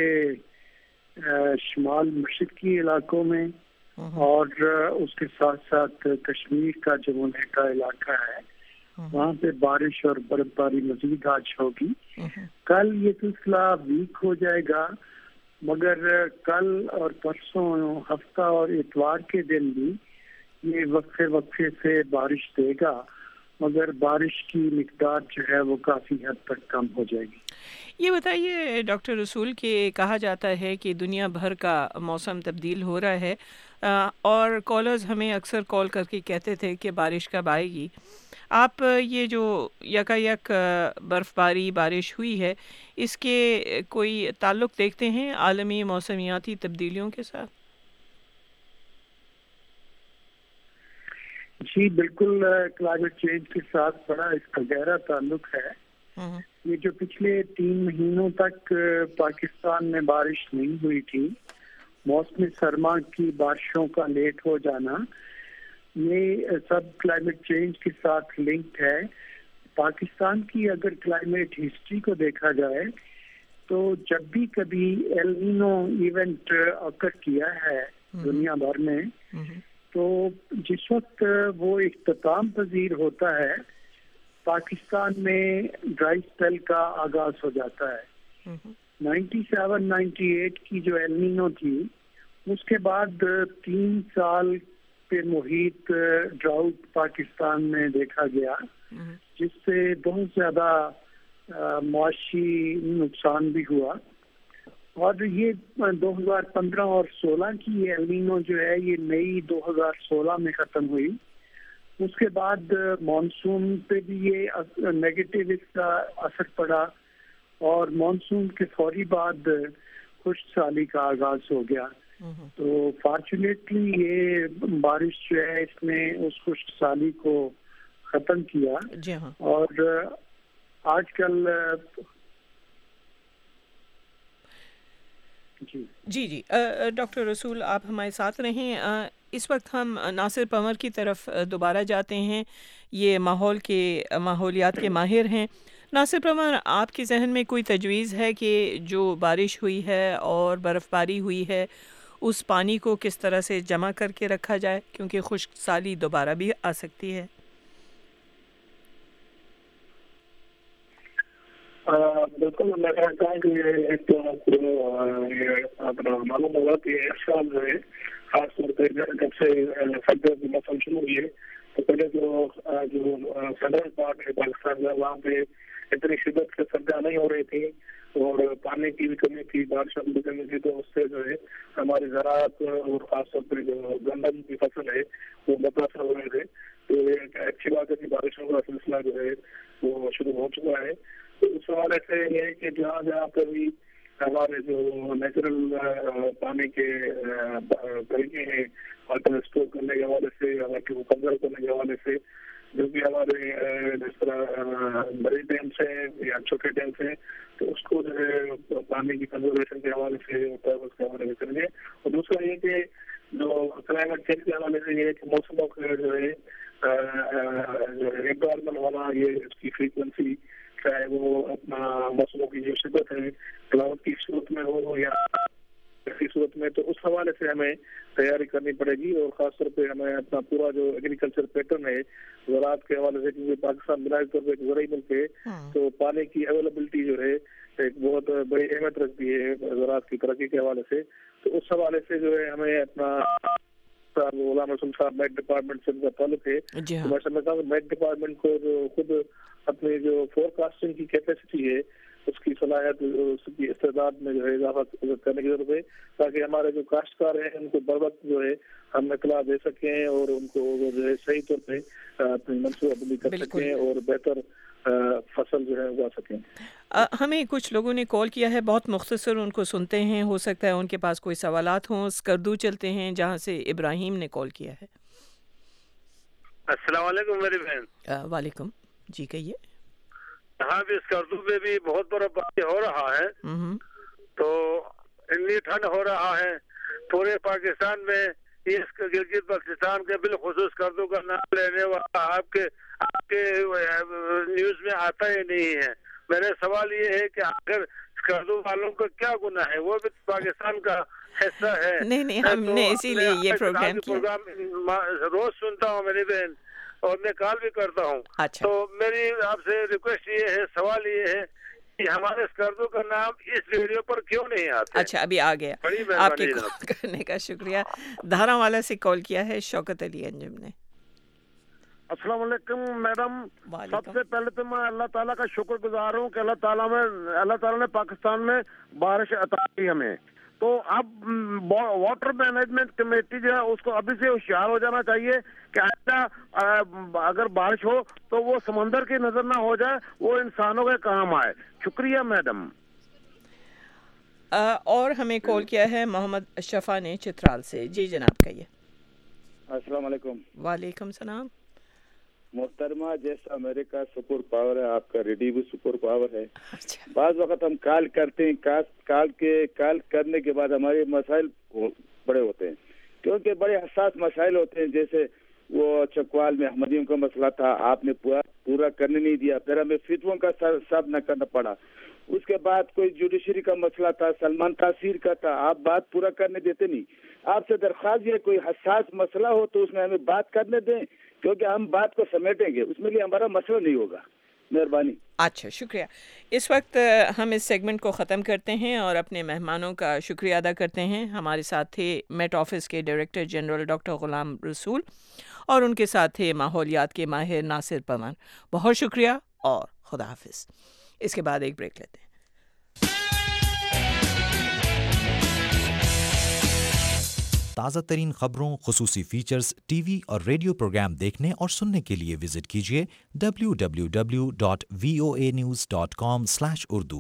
S15: شمال مشرقی علاقوں میں، اور اس کے ساتھ ساتھ کشمیر کا جو ملک کا علاقہ ہے وہاں پہ بارش اور برف باری مزید آج ہوگی۔ کل یہ سلسلہ ویک ہو جائے گا، مگر کل اور پرسوں، ہفتہ اور اتوار کے دن بھی یہ وقفے وقفے سے بارش دے گا، مگر بارش کی مقدار جو ہے وہ کافی حد تک کم ہو جائے گی۔
S1: یہ بتائیے ڈاکٹر رسول کہ کہا جاتا ہے کہ دنیا بھر کا موسم تبدیل ہو رہا ہے، اور کالرز ہمیں اکثر کال کر کے کہتے تھے کہ بارش کب آئے گی۔ آپ یہ جو یکا یک برف باری بارش ہوئی ہے، اس کے کوئی تعلق دیکھتے ہیں عالمی موسمیاتی تبدیلیوں کے ساتھ؟
S15: جی بالکل، کلائمیٹ چینج کے ساتھ بڑا اس کا گہرا تعلق ہے۔ یہ جو پچھلے تین مہینوں تک پاکستان میں بارش نہیں ہوئی تھی، موسم سرما کی بارشوں کا لیٹ ہو جانا، یہ سب کلائمیٹ چینج کے ساتھ لنکڈ ہے۔ پاکستان کی اگر کلائمیٹ ہسٹری کو دیکھا جائے تو جب بھی کبھی ایل نینو ایونٹ اکر کیا ہے دنیا بھر میں، تو جس وقت وہ اختتام پذیر ہوتا ہے پاکستان میں ڈرائی اسپیل کا آغاز ہو جاتا ہے۔ نائنٹی سیون نائنٹی ایٹ کی جو ایل نینو تھی، اس کے بعد تین سال پہ محیط ڈراؤٹ پاکستان میں دیکھا گیا، جس سے بہت زیادہ معاشی نقصان بھی ہوا، اور یہ دو ہزار پندرہ اور سولہ کی ایل نینو جو ہے یہ مئی دو ہزار سولہ میں ختم ہوئی۔ اس کے بعد مانسون پہ بھی یہ نیگیٹو اس کا اثر پڑا، اور مانسون کے فوری بعد خشک سالی کا آغاز ہو گیا۔ تو فارچونیٹلی یہ بارش جو ہے اس نے اس خشک سالی کو ختم کیا، اور آج کل
S1: جی جی جی ڈاکٹر رسول آپ ہمارے ساتھ رہیں۔ اس وقت ہم ناصر پنور کی طرف دوبارہ جاتے ہیں، یہ ماحول کے ماحولیات کے ماہر ہیں۔ ناصر پنور، آپ کے ذہن میں کوئی تجویز ہے کہ جو بارش ہوئی ہے اور برف باری ہوئی ہے اس پانی کو کس طرح سے جمع کر کے رکھا جائے، کیونکہ خشک سالی دوبارہ بھی آ سکتی ہے؟
S14: بالکل، میں کہتا ہوں کہ ایک تو اپنا معلوم ہوگا کہ اس سال جو ہے خاص طور پہ جب سے سردیوں کی موسم شروع ہوئی ہے تو پہلے جو جو سدرن پارٹ ہے پاکستان کا، وہاں پہ اتنی شدت سے سردیاں نہیں ہو رہی تھی اور پانی کی بھی کمی تھی، بارشوں کی بھی کمی تھی، تو اس سے جو ہے ہماری زراعت اور خاص طور پر جو گندم کی فصل ہے وہ متاثر ہو رہے تھے۔ تو ایک اچھی بات ہے کہ بارشوں کا سلسلہ جو ہے وہ شروع ہو چکا ہے۔ تو اس حوالے سے یہ ہے کہ جہاں جہاں پہ بھی हमारे जो नेचुरल पानी के तरीके हैं वाटर स्टोर करने के हवाले से, वाटर को कंजर्व करने के हवाले से, जो भी हमारे जिस तरह बड़े डैम्स हैं या छोटे डैम्स हैं, तो उसको जो है पानी की कंजर्वेशन के हवाले से होता है, उसके हवाले से करेंगे। और दूसरा ये कि जो क्लाइमेट चेंज के हवाले से ये कि मौसमों का जो है जो है एक बार में होना, ये इसकी फ्रीक्वेंसी, चाहे वो अपना मौसमों की जो शिद्दत है क्लाउड की सूरत में हो या ऐसी सूरत में, तो उस हवाले से हमें तैयारी करनी पड़ेगी। और खासतौर पे हमें अपना पूरा जो एग्रीकल्चर पैटर्न है ज़राअत के हवाले से, क्योंकि पाकिस्तान बुनियादी तौर पर एक ज़राई मुल्क है, तो पानी की अवेलेबिलिटी जो है एक बहुत बड़ी अहमियत रखती है ज़राअत की तरक्की के हवाले से। तो उस हवाले से जो है हमें अपना गुलाम रसूल साहब मेट डिपार्टमेंट से उनका ताल्लुक है, तो मैं समझता हूँ मेट डिपार्टमेंट को जो खुद अपनी जो फोरकास्टिंग की कैपेसिटी है, उसकी सलाहियत, उसकी इस्तेदाद में जो है इजाफा करने की जरूरत है, ताकि हमारे जो काश्तकार हैं उनको बर वक्त जो है हम इतला दे सकें और उनको जो है सही तौर पे अपनी मनसूबाबंदी कर सकें और बेहतर फसल जो है उगा सकें।
S1: आ, हमें कुछ लोगों ने कॉल किया है, बहुत मुख्तसर उनको सुनते हैं, हो सकता है उनके पास कोई सवालात हों। स्कर्दू चलते हैं जहाँ से इब्राहिम ने कॉल किया है।
S19: अस्सलाम वालेकुम मेरी बहन।
S1: वालेकुम जी, कहिए।
S19: यहाँ भी स्कर्दू में भी बहुत बर्फबारी हो रहा है, तो इतनी ठंड हो रहा है पूरे पाकिस्तान में, इस गिलगित बल्तिस्तान के बिलखुसूस स्कर्दू का नाम लेने वाला आपके आपके न्यूज में आता ही नहीं है। मेरा सवाल ये है कि आखिर स्कर्दू वालों का क्या गुनाह है, वो भी पाकिस्तान का हिस्सा है।
S1: नहीं नहीं, हमने इसीलिए ये प्रोग्राम
S19: प्रोग्राम रोज सुनता हूँ मेरी बहन, और मैं कॉल भी करता हूँ।
S1: अच्छा।
S19: तो मेरी आपसे रिक्वेस्ट ये है, सवाल ये है कि हमारे स्कर्दू का नाम इस रेडियो पर क्यों नहीं आता?
S1: अच्छा, अभी आ गया। आपके कॉल करने का शुक्रिया। धारावाला से कॉल किया है शौकत अली अंजुम ने।
S20: अस्सलाम वालेकुम मैडम। सबसे पहले तो मैं अल्लाह ताला का शुक्रगुजार हूँ कि अल्लाह ताला में अल्लाह ताला ने पाकिस्तान में बारिश अता की हमें। तो अब वाटर मैनेजमेंट कमेटी जो है उसको अभी से होशियार हो जाना चाहिए कि ऐसा अगर बारिश हो तो वो समंदर की नजर ना हो जाए, वो इंसानों के काम आए। शुक्रिया मैडम।
S1: और हमें कॉल किया है मोहम्मद शफा ने चित्राल से। जी जनाब, कहिए।
S21: अस्सलाम वालेकुम।
S1: वालेकुम सलाम।
S21: मोहतरमा, जैसा अमेरिका सुपर पावर है, आपका रेडियो भी सुपर पावर है। अच्छा। बाज़ वक्त हम कॉल करते हैं, कॉल के कॉल करने के बाद हमारे मसाइल बड़े होते हैं, क्योंकि बड़े हसास मसाइल होते हैं। जैसे वो चकवाल में अहमदियों का मसला था, आपने पूरा पूरा करने नहीं दिया, फिर हमें फितवों का सब न करना पड़ा। उसके बाद कोई जुडिशरी का मसला था, सलमान तासीर का था, आप बात पूरा करने देते नहीं। आपसे दरख्वास्त है कोई हसास मसला हो तो उसमें हमें बात करने दें, क्योंकि हम बात को समेटेंगे, उसमें लिए हमारा मसला नहीं होगा। मेहरबानी।
S1: अच्छा, शुक्रिया। इस वक्त हम इस सेगमेंट को ख़त्म करते हैं और अपने मेहमानों का शुक्रिया अदा करते हैं। हमारे साथ थे मेट ऑफिस के director general doctor Ghulam Rasool और उनके साथ थे माहौलियात के माहिर नासिर पवन। बहुत शुक्रिया और खुदा हाफिज़। इसके बाद एक ब्रेक लेते हैं।
S22: ताज़ा तरीन खबरों, खुसूसी फीचर्स, टीवी और रेडियो प्रोग्राम देखने और सुनने के लिए विजिट कीजिए W W W dot V O A news dot com slash Urdu.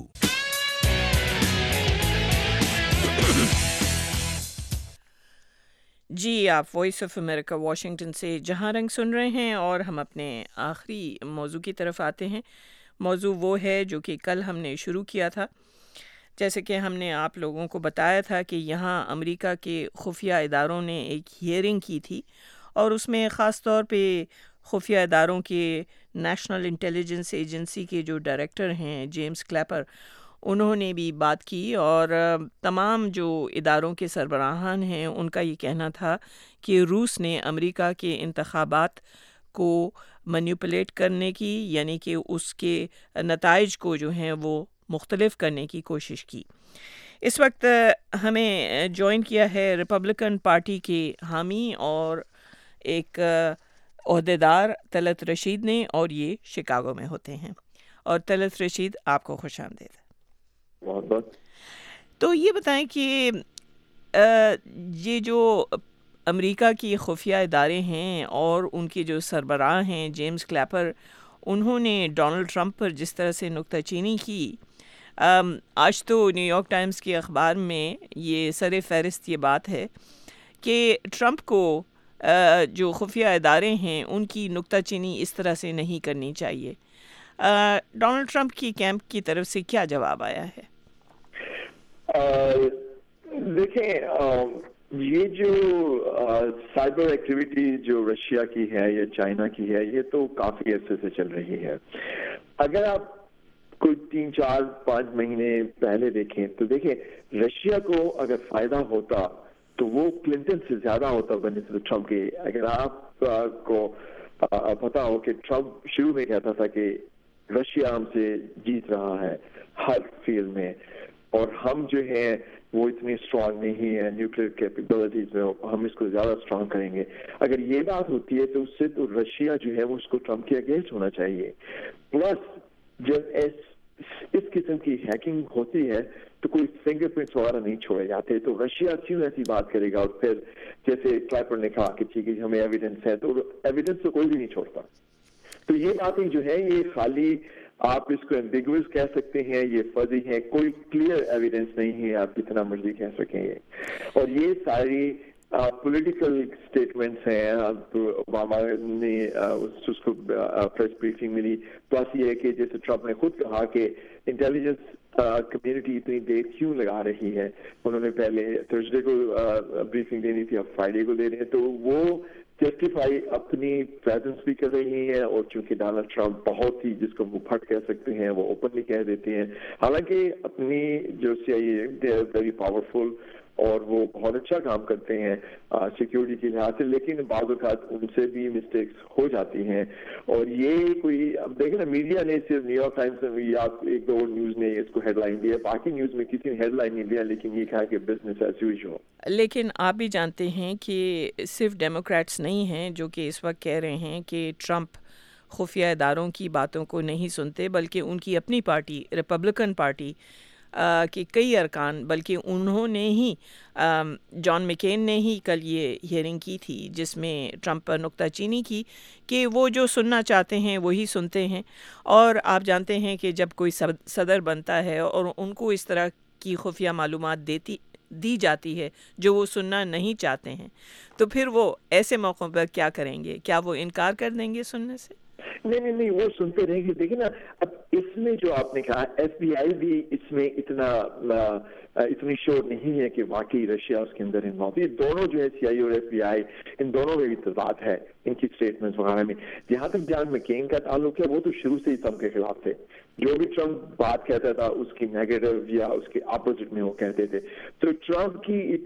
S1: जी, आप वॉइस ऑफ अमेरिका वाशिंगटन से जहां रंग सुन रहे हैं और हम अपने आखिरी मौजू की तरफ आते हैं। मौजू वो है जो कि कल हमने शुरू किया था। जैसे कि हमने आप लोगों को बताया था कि यहाँ अमेरिका के खुफिया इदारों ने एक हियरिंग की थी और उसमें ख़ास तौर पे खुफिया इदारों के नेशनल इंटेलिजेंस एजेंसी के जो डायरेक्टर हैं जेम्स क्लैपर, उन्होंने भी बात की और तमाम जो इदारों के सरबराहान हैं उनका ये कहना था कि रूस ने अमेरिका के इंतखाबात को मैनिपुलेट करने की, यानी कि उसके नताइज को जो हैं वो मुख्तलिफ करने की कोशिश की। इस वक्त हमें ज्वाइन किया है रिपब्लिकन पार्टी के हामी और एक ओहदेदार तलत रशीद ने, और ये शिकागो में होते हैं। और तलत रशीद, आपको खुश आमदीद।
S21: बहुत बहुत।
S1: तो ये बताएं कि ये जो अमेरिका की खुफिया इदारे हैं और उनके जो सरबराह हैं जेम्स क्लैपर, उन्होंने डोनाल्ड ट्रंप पर जिस तरह से नुक्ताचीनी की, آج تو نیو یارک ٹائمز کے اخبار میں یہ سر فہرست یہ بات ہے کہ ٹرمپ کو جو خفیہ ادارے ہیں ان کی نکتہ چینی اس طرح سے نہیں کرنی چاہیے. ڈونلڈ ٹرمپ کی کیمپ کی طرف سے کیا جواب آیا ہے؟
S2: دیکھیں یہ جو سائبر ایکٹیویٹی جو رشیا کی ہے یا چائنا کی ہے یہ تو کافی عرصے سے چل رہی ہے. اگر آپ کوئی تین چار پانچ مہینے پہلے دیکھیں تو دیکھیں رشیا کو اگر فائدہ ہوتا تو وہ کلنٹن سے زیادہ ہوتا بنسبت ٹرمپ کے. اگر آپ کو پتا ہو کہ ٹرمپ شروع میں کہتا تھا کہ رشیا ہم سے جیت رہا ہے ہر فیلڈ میں اور ہم جو ہے وہ اتنی اسٹرانگ نہیں ہے نیوکلیئر کیپیبلٹیز میں, ہم اس کو زیادہ اسٹرانگ کریں گے. اگر یہ بات ہوتی ہے تو اس سے تو رشیا جو ہے وہ اس کو ٹرمپ کے اگینسٹ ہونا چاہیے. پلس جب اس قسم کی ہیکنگ ہوتی ہے تو کوئی فنگر پرنٹس وغیرہ نہیں چھوڑے جاتے, تو رشیا کیوں ایسی بات کرے گا؟ اور پھر جیسے کلیپر نے کہا کہ ٹھیک ہے ہمیں ایویڈنس ہے, تو ایویڈنس تو کوئی بھی نہیں چھوڑتا. تو یہ باتیں جو ہے یہ خالی آپ اس کو ایمبیگوس کہہ سکتے ہیں, یہ فرضی ہیں, کوئی کلیئر ایویڈنس نہیں ہے آپ جتنا مرضی کہہ سکیں گے. اور یہ ساری پولیٹیکل اسٹیٹمنٹس ہیں. اوباما نے اس کو پریس بریفنگ ملی. پلس یہ ہے کہ جیسے ٹرمپ نے خود کہا کہ انٹیلیجنس کمیونٹی اتنی دیر کیوں لگا رہی ہے. انہوں نے پہلے تھرسڈے کو بریفنگ دینی تھی, اب فرائیڈے کو دے رہے ہیں. تو وہ جسٹیفائی اپنی پریزنس بھی کر رہی ہیں, اور چونکہ ڈونلڈ ٹرمپ بہت ہی جس کو وہ پھٹ کہہ سکتے ہیں وہ اوپنلی کہہ دیتے ہیں. حالانکہ اپنی جو C I A they are very powerful اور وہ بہت اچھا کام کرتے ہیں سیکیورٹی کے لحاظ سے, لیکن بعض اوقات ان سے بھی مسٹیکس ہو جاتی ہیں. اور یہ کوئی اب دیکھیں نا میڈیا نے صرف نیو یارک ٹائمز میں یا ایک دو نیوز نے اس کو ہیڈ لائن دیا, باقی نیوز میں کسی نے ہیڈ لائن نہیں دیا, لیکن یہ کہا کہ بزنس ایز یوزول.
S1: لیکن آپ بھی جانتے ہیں کہ صرف ڈیموکریٹس نہیں ہیں جو کہ اس وقت کہہ رہے ہیں کہ ٹرمپ خفیہ اداروں کی باتوں کو نہیں سنتے, بلکہ ان کی اپنی پارٹی ریپبلکن پارٹی کہ کئی ارکان, بلکہ انہوں نے ہی جان مکین نے ہی کل یہ ہیئرنگ کی تھی جس میں ٹرمپ پر نکتہ چینی کی کہ وہ جو سننا چاہتے ہیں وہی سنتے ہیں. اور آپ جانتے ہیں کہ جب کوئی صدر بنتا ہے اور ان کو اس طرح کی خفیہ معلومات دیتی دی جاتی ہے جو وہ سننا نہیں چاہتے ہیں, تو پھر وہ ایسے موقعوں پر کیا کریں گے؟ کیا وہ انکار کر دیں گے سننے سے؟
S2: نہیں نہیں نہیں وہ سنتے رہیں گے. دیکھیں نا اب اس میں جو آپ نے کہا ایف بی آئی بھی اس میں اتنا اتنی شور نہیں ہے کہ واقعی رشیا اس کے اندر انوالو. یہ دونوں جو ہے سی آئی اور ایف بی آئی ان دونوں میں بھی تضاد ہے ان کی اسٹیٹمنٹس وغیرہ میں. جہاں تک جان مکین کا تعلق ہے وہ تو شروع سے ہی ٹرمپ کے خلاف تھے. جو بھی ٹرمپ بات کہتا تھا اس کی نیگیٹو یا اس کے اپوزٹ میں وہ کہتے تھے. تو ٹرمپ کی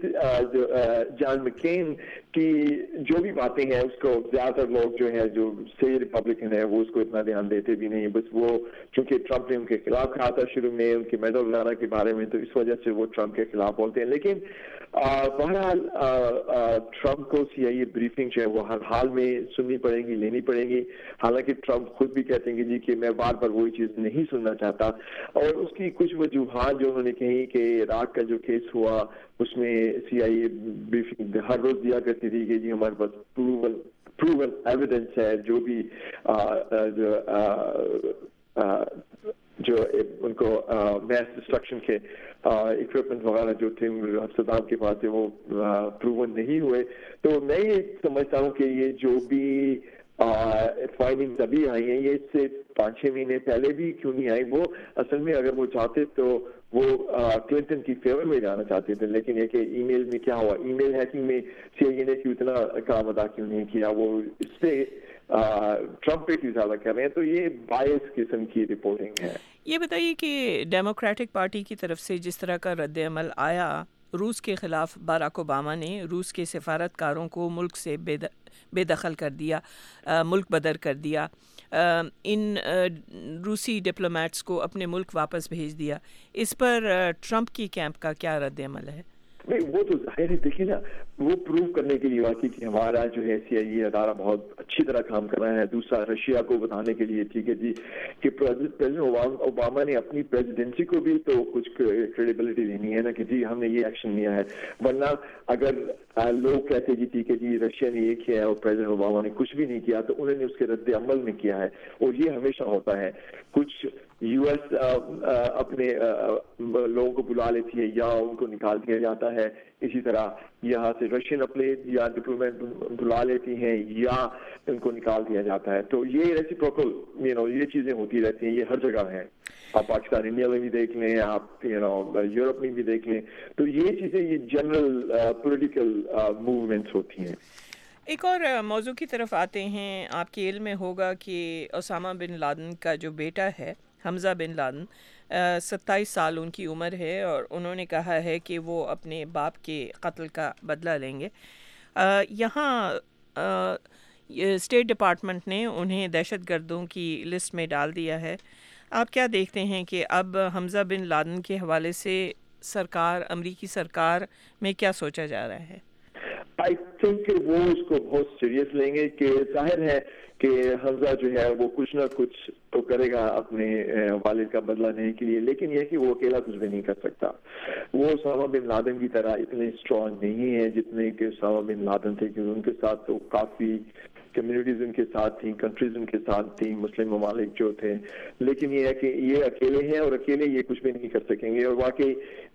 S2: جان مکین کی جو بھی باتیں ہیں اس کو زیادہ تر لوگ جو ہے جو صحیح ریپبلکن ہے وہ اس کو اتنا دھیان دیتے بھی نہیں. بس وہ چونکہ ٹرمپ نے ان کے خلاف کہا تھا شروع میں ان کے میڈل لانا کے بارے میں, تو اس وجہ سے وہ ٹرمپ کے خلاف بولتے ہیں. لیکن بہرحال ٹرمپ کو سی آئی اے بریفنگ جو ہے وہ ہر حال میں سننی پڑے گی, لینی پڑے گی. حالانکہ ٹرمپ خود بھی کہتے ہیں جی کہ میں بار بار وہی چیز نہیں سننا چاہتا. اور اس کی کچھ وجوہات جو انہوں نے کہی کہ عراق کا جو کیس ہوا اس میں سی آئی اے بریفنگ ہر روز دیا کرتی تھی کہ جی ہمارے پاس پروون پروون ایویڈنس ہے, جو بھی جو ان کو میس ڈسٹرکشن کے اکوپمنٹ وغیرہ جو تھے صدام کے پاس تھے وہ پروون نہیں ہوئے. تو میں یہ سمجھتا ہوں کہ یہ جو بھی فائننگز ابھی آئی ہیں یہ اس سے پانچ چھ مہینے پہلے بھی کیوں نہیں آئی. وہ اصل میں اگر وہ چاہتے تو وہ کلنٹن کی فیور میں جانا چاہتے تھے, لیکن یہ کہ ای میل میں کیا ہوا, ای میل ہیکنگ میں سی آئی اے نے کیوں اتنا کام ادا کیوں نہیں کیا, وہ اس پہ ٹرمپ پہ کیوں زیادہ کر رہے ہیں. تو یہ باعث قسم کی رپورٹنگ ہے.
S1: یہ بتائیے کہ ڈیموکریٹک پارٹی کی طرف سے جس طرح کا رد عمل آیا روس کے خلاف, باراک اوباما نے روس کے سفارتکاروں کو ملک سے بے بے دخل کر دیا, ملک بدر کر دیا, ان روسی ڈپلومیٹس کو اپنے ملک واپس بھیج دیا. اس پر ٹرمپ کی کیمپ کا کیا رد عمل ہے؟
S2: نہیں وہ تو ظاہر ہے, دیکھیے نا وہ پروو کرنے کے لیے واقعی کہ ہمارا جو ہے سی آئی اے ادارہ بہت اچھی طرح کام کر رہا ہے. دوسرا رشیا کو بتانے کے لیے ٹھیک ہے جی کہ پریزیڈنٹ اوباما نے اپنی پریزیڈنسی کو بھی تو کچھ کریڈیبلٹی دینی ہے نا کہ جی ہم نے یہ ایکشن لیا ہے. ورنہ اگر لوگ کہتے جی ٹھیک ہے جی رشیا نے یہ کیا ہے اور پریزیڈنٹ اوباما نے کچھ بھی نہیں کیا, تو انہوں نے اس کے رد عمل میں کیا ہے. اور یہ ہمیشہ ہوتا ہے, کچھ یو ایس اپنے لوگوں کو بلا لیتی ہے یا ان کو نکال دیا جاتا ہے. اسی طرح یہاں سے رشین اپنے یا ڈپلومیٹ بلا لیتی ہیں یا ان کو نکال دیا جاتا ہے. تو یہ ریسیپروکل یو نو یہ چیزیں ہوتی رہتی ہیں, یہ ہر جگہ ہیں. آپ پاکستان انڈیا میں بھی دیکھ لیں, آپ یو نو یورپ میں بھی دیکھ لیں. تو یہ چیزیں یہ جنرل پولیٹیکل موومنٹس ہوتی ہیں.
S1: ایک اور موضوع کی طرف آتے ہیں. آپ کے علم میں ہوگا کہ اسامہ بن لادن کا جو بیٹا ہے حمزہ بن لادن, ستائیس سال ان کی عمر ہے, اور انہوں نے کہا ہے کہ وہ اپنے باپ کے قتل کا بدلہ لیں گے. یہاں اسٹیٹ ڈپارٹمنٹ نے انہیں دہشت گردوں کی لسٹ میں ڈال دیا ہے. آپ کیا دیکھتے ہیں کہ اب حمزہ بن لادن کے حوالے سے سرکار, امریکی سرکار میں کیا سوچا جا رہا ہے؟
S2: آئی تھنک کہ وہ اس کو بہت سیریس لیں گے, کہ ظاہر ہے کہ حمزہ جو ہے وہ کچھ نہ کچھ تو کرے گا اپنے والد کا بدلہ لینے کے لیے, لیکن یہ کہ وہ اکیلا کچھ بھی نہیں کر سکتا. وہ اسامہ بن لادن کی طرح اتنے اسٹرانگ نہیں ہے جتنے کہ اسامہ بن لادن تھے, کیونکہ ان کے ساتھ تو کافی کمیونٹیز ان کے ساتھ تھیں, کنٹریز ان کے ساتھ تھیں, مسلم ممالک جو تھے. لیکن یہ ہے کہ یہ اکیلے ہیں اور اکیلے یہ کچھ بھی نہیں کر سکیں گے, اور واقعی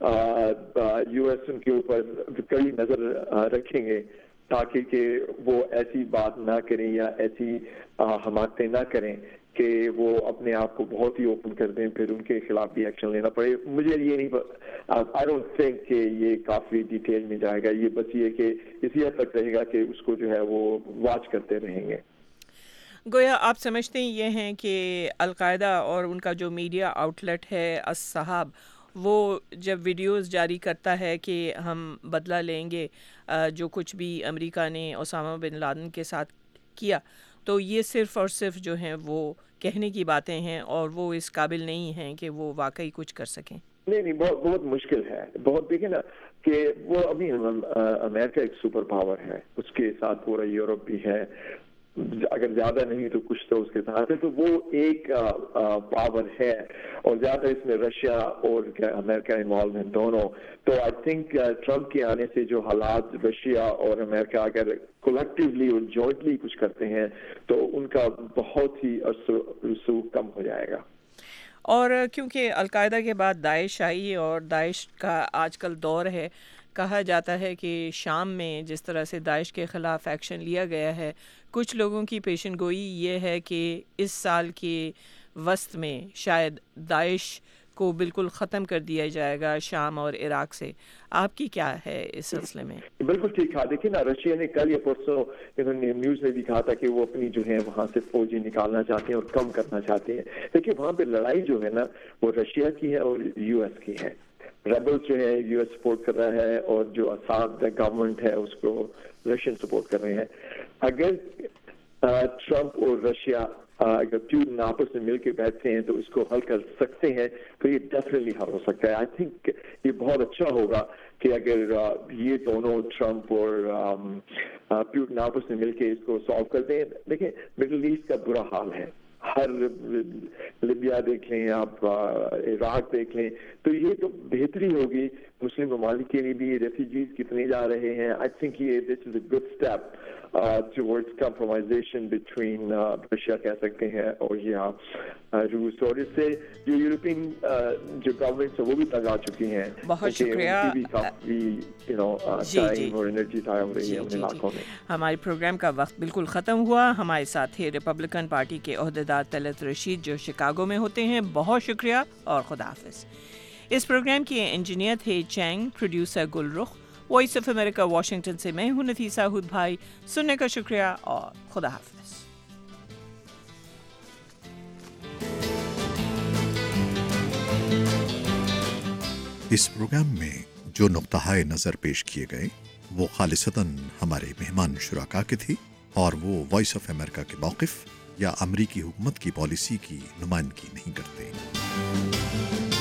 S2: یو ایس ان کے اوپر کڑی نظر رکھیں گے تاکہ کہ وہ ایسی بات نہ کریں یا ایسی حماقتیں نہ کریں کہ وہ اپنے آپ کو بہت ہی اوپن کر دیں, پھر ان کے خلاف بھی ایکشن لینا پڑے. مجھے یہ نہیں, آئی ڈونٹ تھنک کہ یہ کافی ڈیٹیل میں جائے گا. یہ بس یہ کہ اسی حد تک رہے گا کہ اس کو جو ہے وہ واچ کرتے رہیں گے.
S1: گویا آپ سمجھتے ہیں یہ ہیں کہ القاعدہ اور ان کا جو میڈیا آؤٹ لیٹ ہے الصحاب, وہ جب ویڈیوز جاری کرتا ہے کہ ہم بدلہ لیں گے جو کچھ بھی امریکہ نے اسامہ بن لادن کے ساتھ کیا, تو یہ صرف اور صرف جو ہیں وہ کہنے کی باتیں ہیں اور وہ اس قابل نہیں ہیں کہ وہ واقعی کچھ کر سکیں. نہیں
S2: نہیں بہت بہت مشکل ہے. بہت دیکھیں نا کہ وہ ابھی امریکہ ایک سپر پاور ہے, اس کے ساتھ پورا یورپ بھی ہے, اگر زیادہ نہیں تو کچھ تو اس کے ساتھ ہے. تو وہ ایک پاور ہے, اور زیادہ اس میں رشیا اور امریکہ انوالو ہیں دونوں. تو آئی تھنک ٹرمپ کے آنے سے جو حالات رشیا اور امریکہ اگر کولیکٹیولی اور جوائنٹلی کچھ کرتے ہیں تو ان کا بہت ہی رسوخ کم ہو جائے گا.
S1: اور کیونکہ القاعدہ کے بعد داعش آئی اور داعش کا آج کل دور ہے, کہا جاتا ہے کہ شام میں جس طرح سے داعش کے خلاف ایکشن لیا گیا ہے, کچھ لوگوں کی پیشن گوئی یہ ہے کہ اس سال کے وسط میں شاید داعش کو بالکل ختم کر دیا جائے گا شام اور عراق سے. آپ کی کیا ہے اس سلسلے میں؟
S2: بالکل ٹھیک کہا. دیکھیے نا, رشیا نے کل یا پرسوں انہوں نے نیوز میں بھی کہا تھا کہ وہ اپنی جو ہے وہاں سے فوجی نکالنا چاہتے ہیں اور کم کرنا چاہتے ہیں. دیکھیے وہاں پہ لڑائی جو ہے نا وہ رشیا کی ہے اور یو ایس کی ہے. ریبلز جو ہے یو ایس سپورٹ کر رہا ہے اور جو اساد گورنمنٹ ہے اس کو رشین سپورٹ کر رہے ہیں. اگر ٹرمپ اور رشیا اگر پیوٹن آپس میں مل کے بیٹھتے ہیں تو اس کو حل کر سکتے ہیں, تو یہ ڈیفینیٹلی حل ہو سکتا ہے. آئی تھنک یہ بہت اچھا ہوگا کہ اگر یہ دونوں ٹرمپ اور پیوٹن آپس میں مل کے اس کو سالو کر دیں. دیکھیں مڈل ایسٹ کا برا حال ہے, ہر لیبیا دیکھ لیں, آپ عراق دیکھ لیں, تو یہ تو بہتری ہوگی مسلم ممالک کے لیے بھی. ریفیوجیز کتنے جا رہے ہیں, آئی تھنک یہ this is a good step towards compromisation between Russia کہہ سکتے ہیں اور یہاں روس. اور اس سے جو یورپین جو گورنمنٹس ہیں وہ بھی تنگ آ چکی ہیں.
S1: بہت شکریہ. ہمارے پروگرام کا وقت بالکل ختم ہوا. ہمارے ساتھ تھے ریپبلکن پارٹی کے عہدیدار طلعت رشید جو شکاگو میں ہوتے ہیں. بہت شکریہ اور خدا حافظ. اس پروگرام کی انجینئر تھے چینگ, producer Gul Rukh. Voice of America Washington سے میں ہوں نفیسہ ہود بھائی. سننے کا شکریہ اور خدا حافظ.
S3: اس پروگرام میں جو نقطہ نظر پیش کیے گئے وہ خالصتاً ہمارے مہمان شرکا کے تھی اور وہ وائس آف امریکہ کے موقف یا امریکی حکومت کی پالیسی کی نمائندگی نہیں کرتے.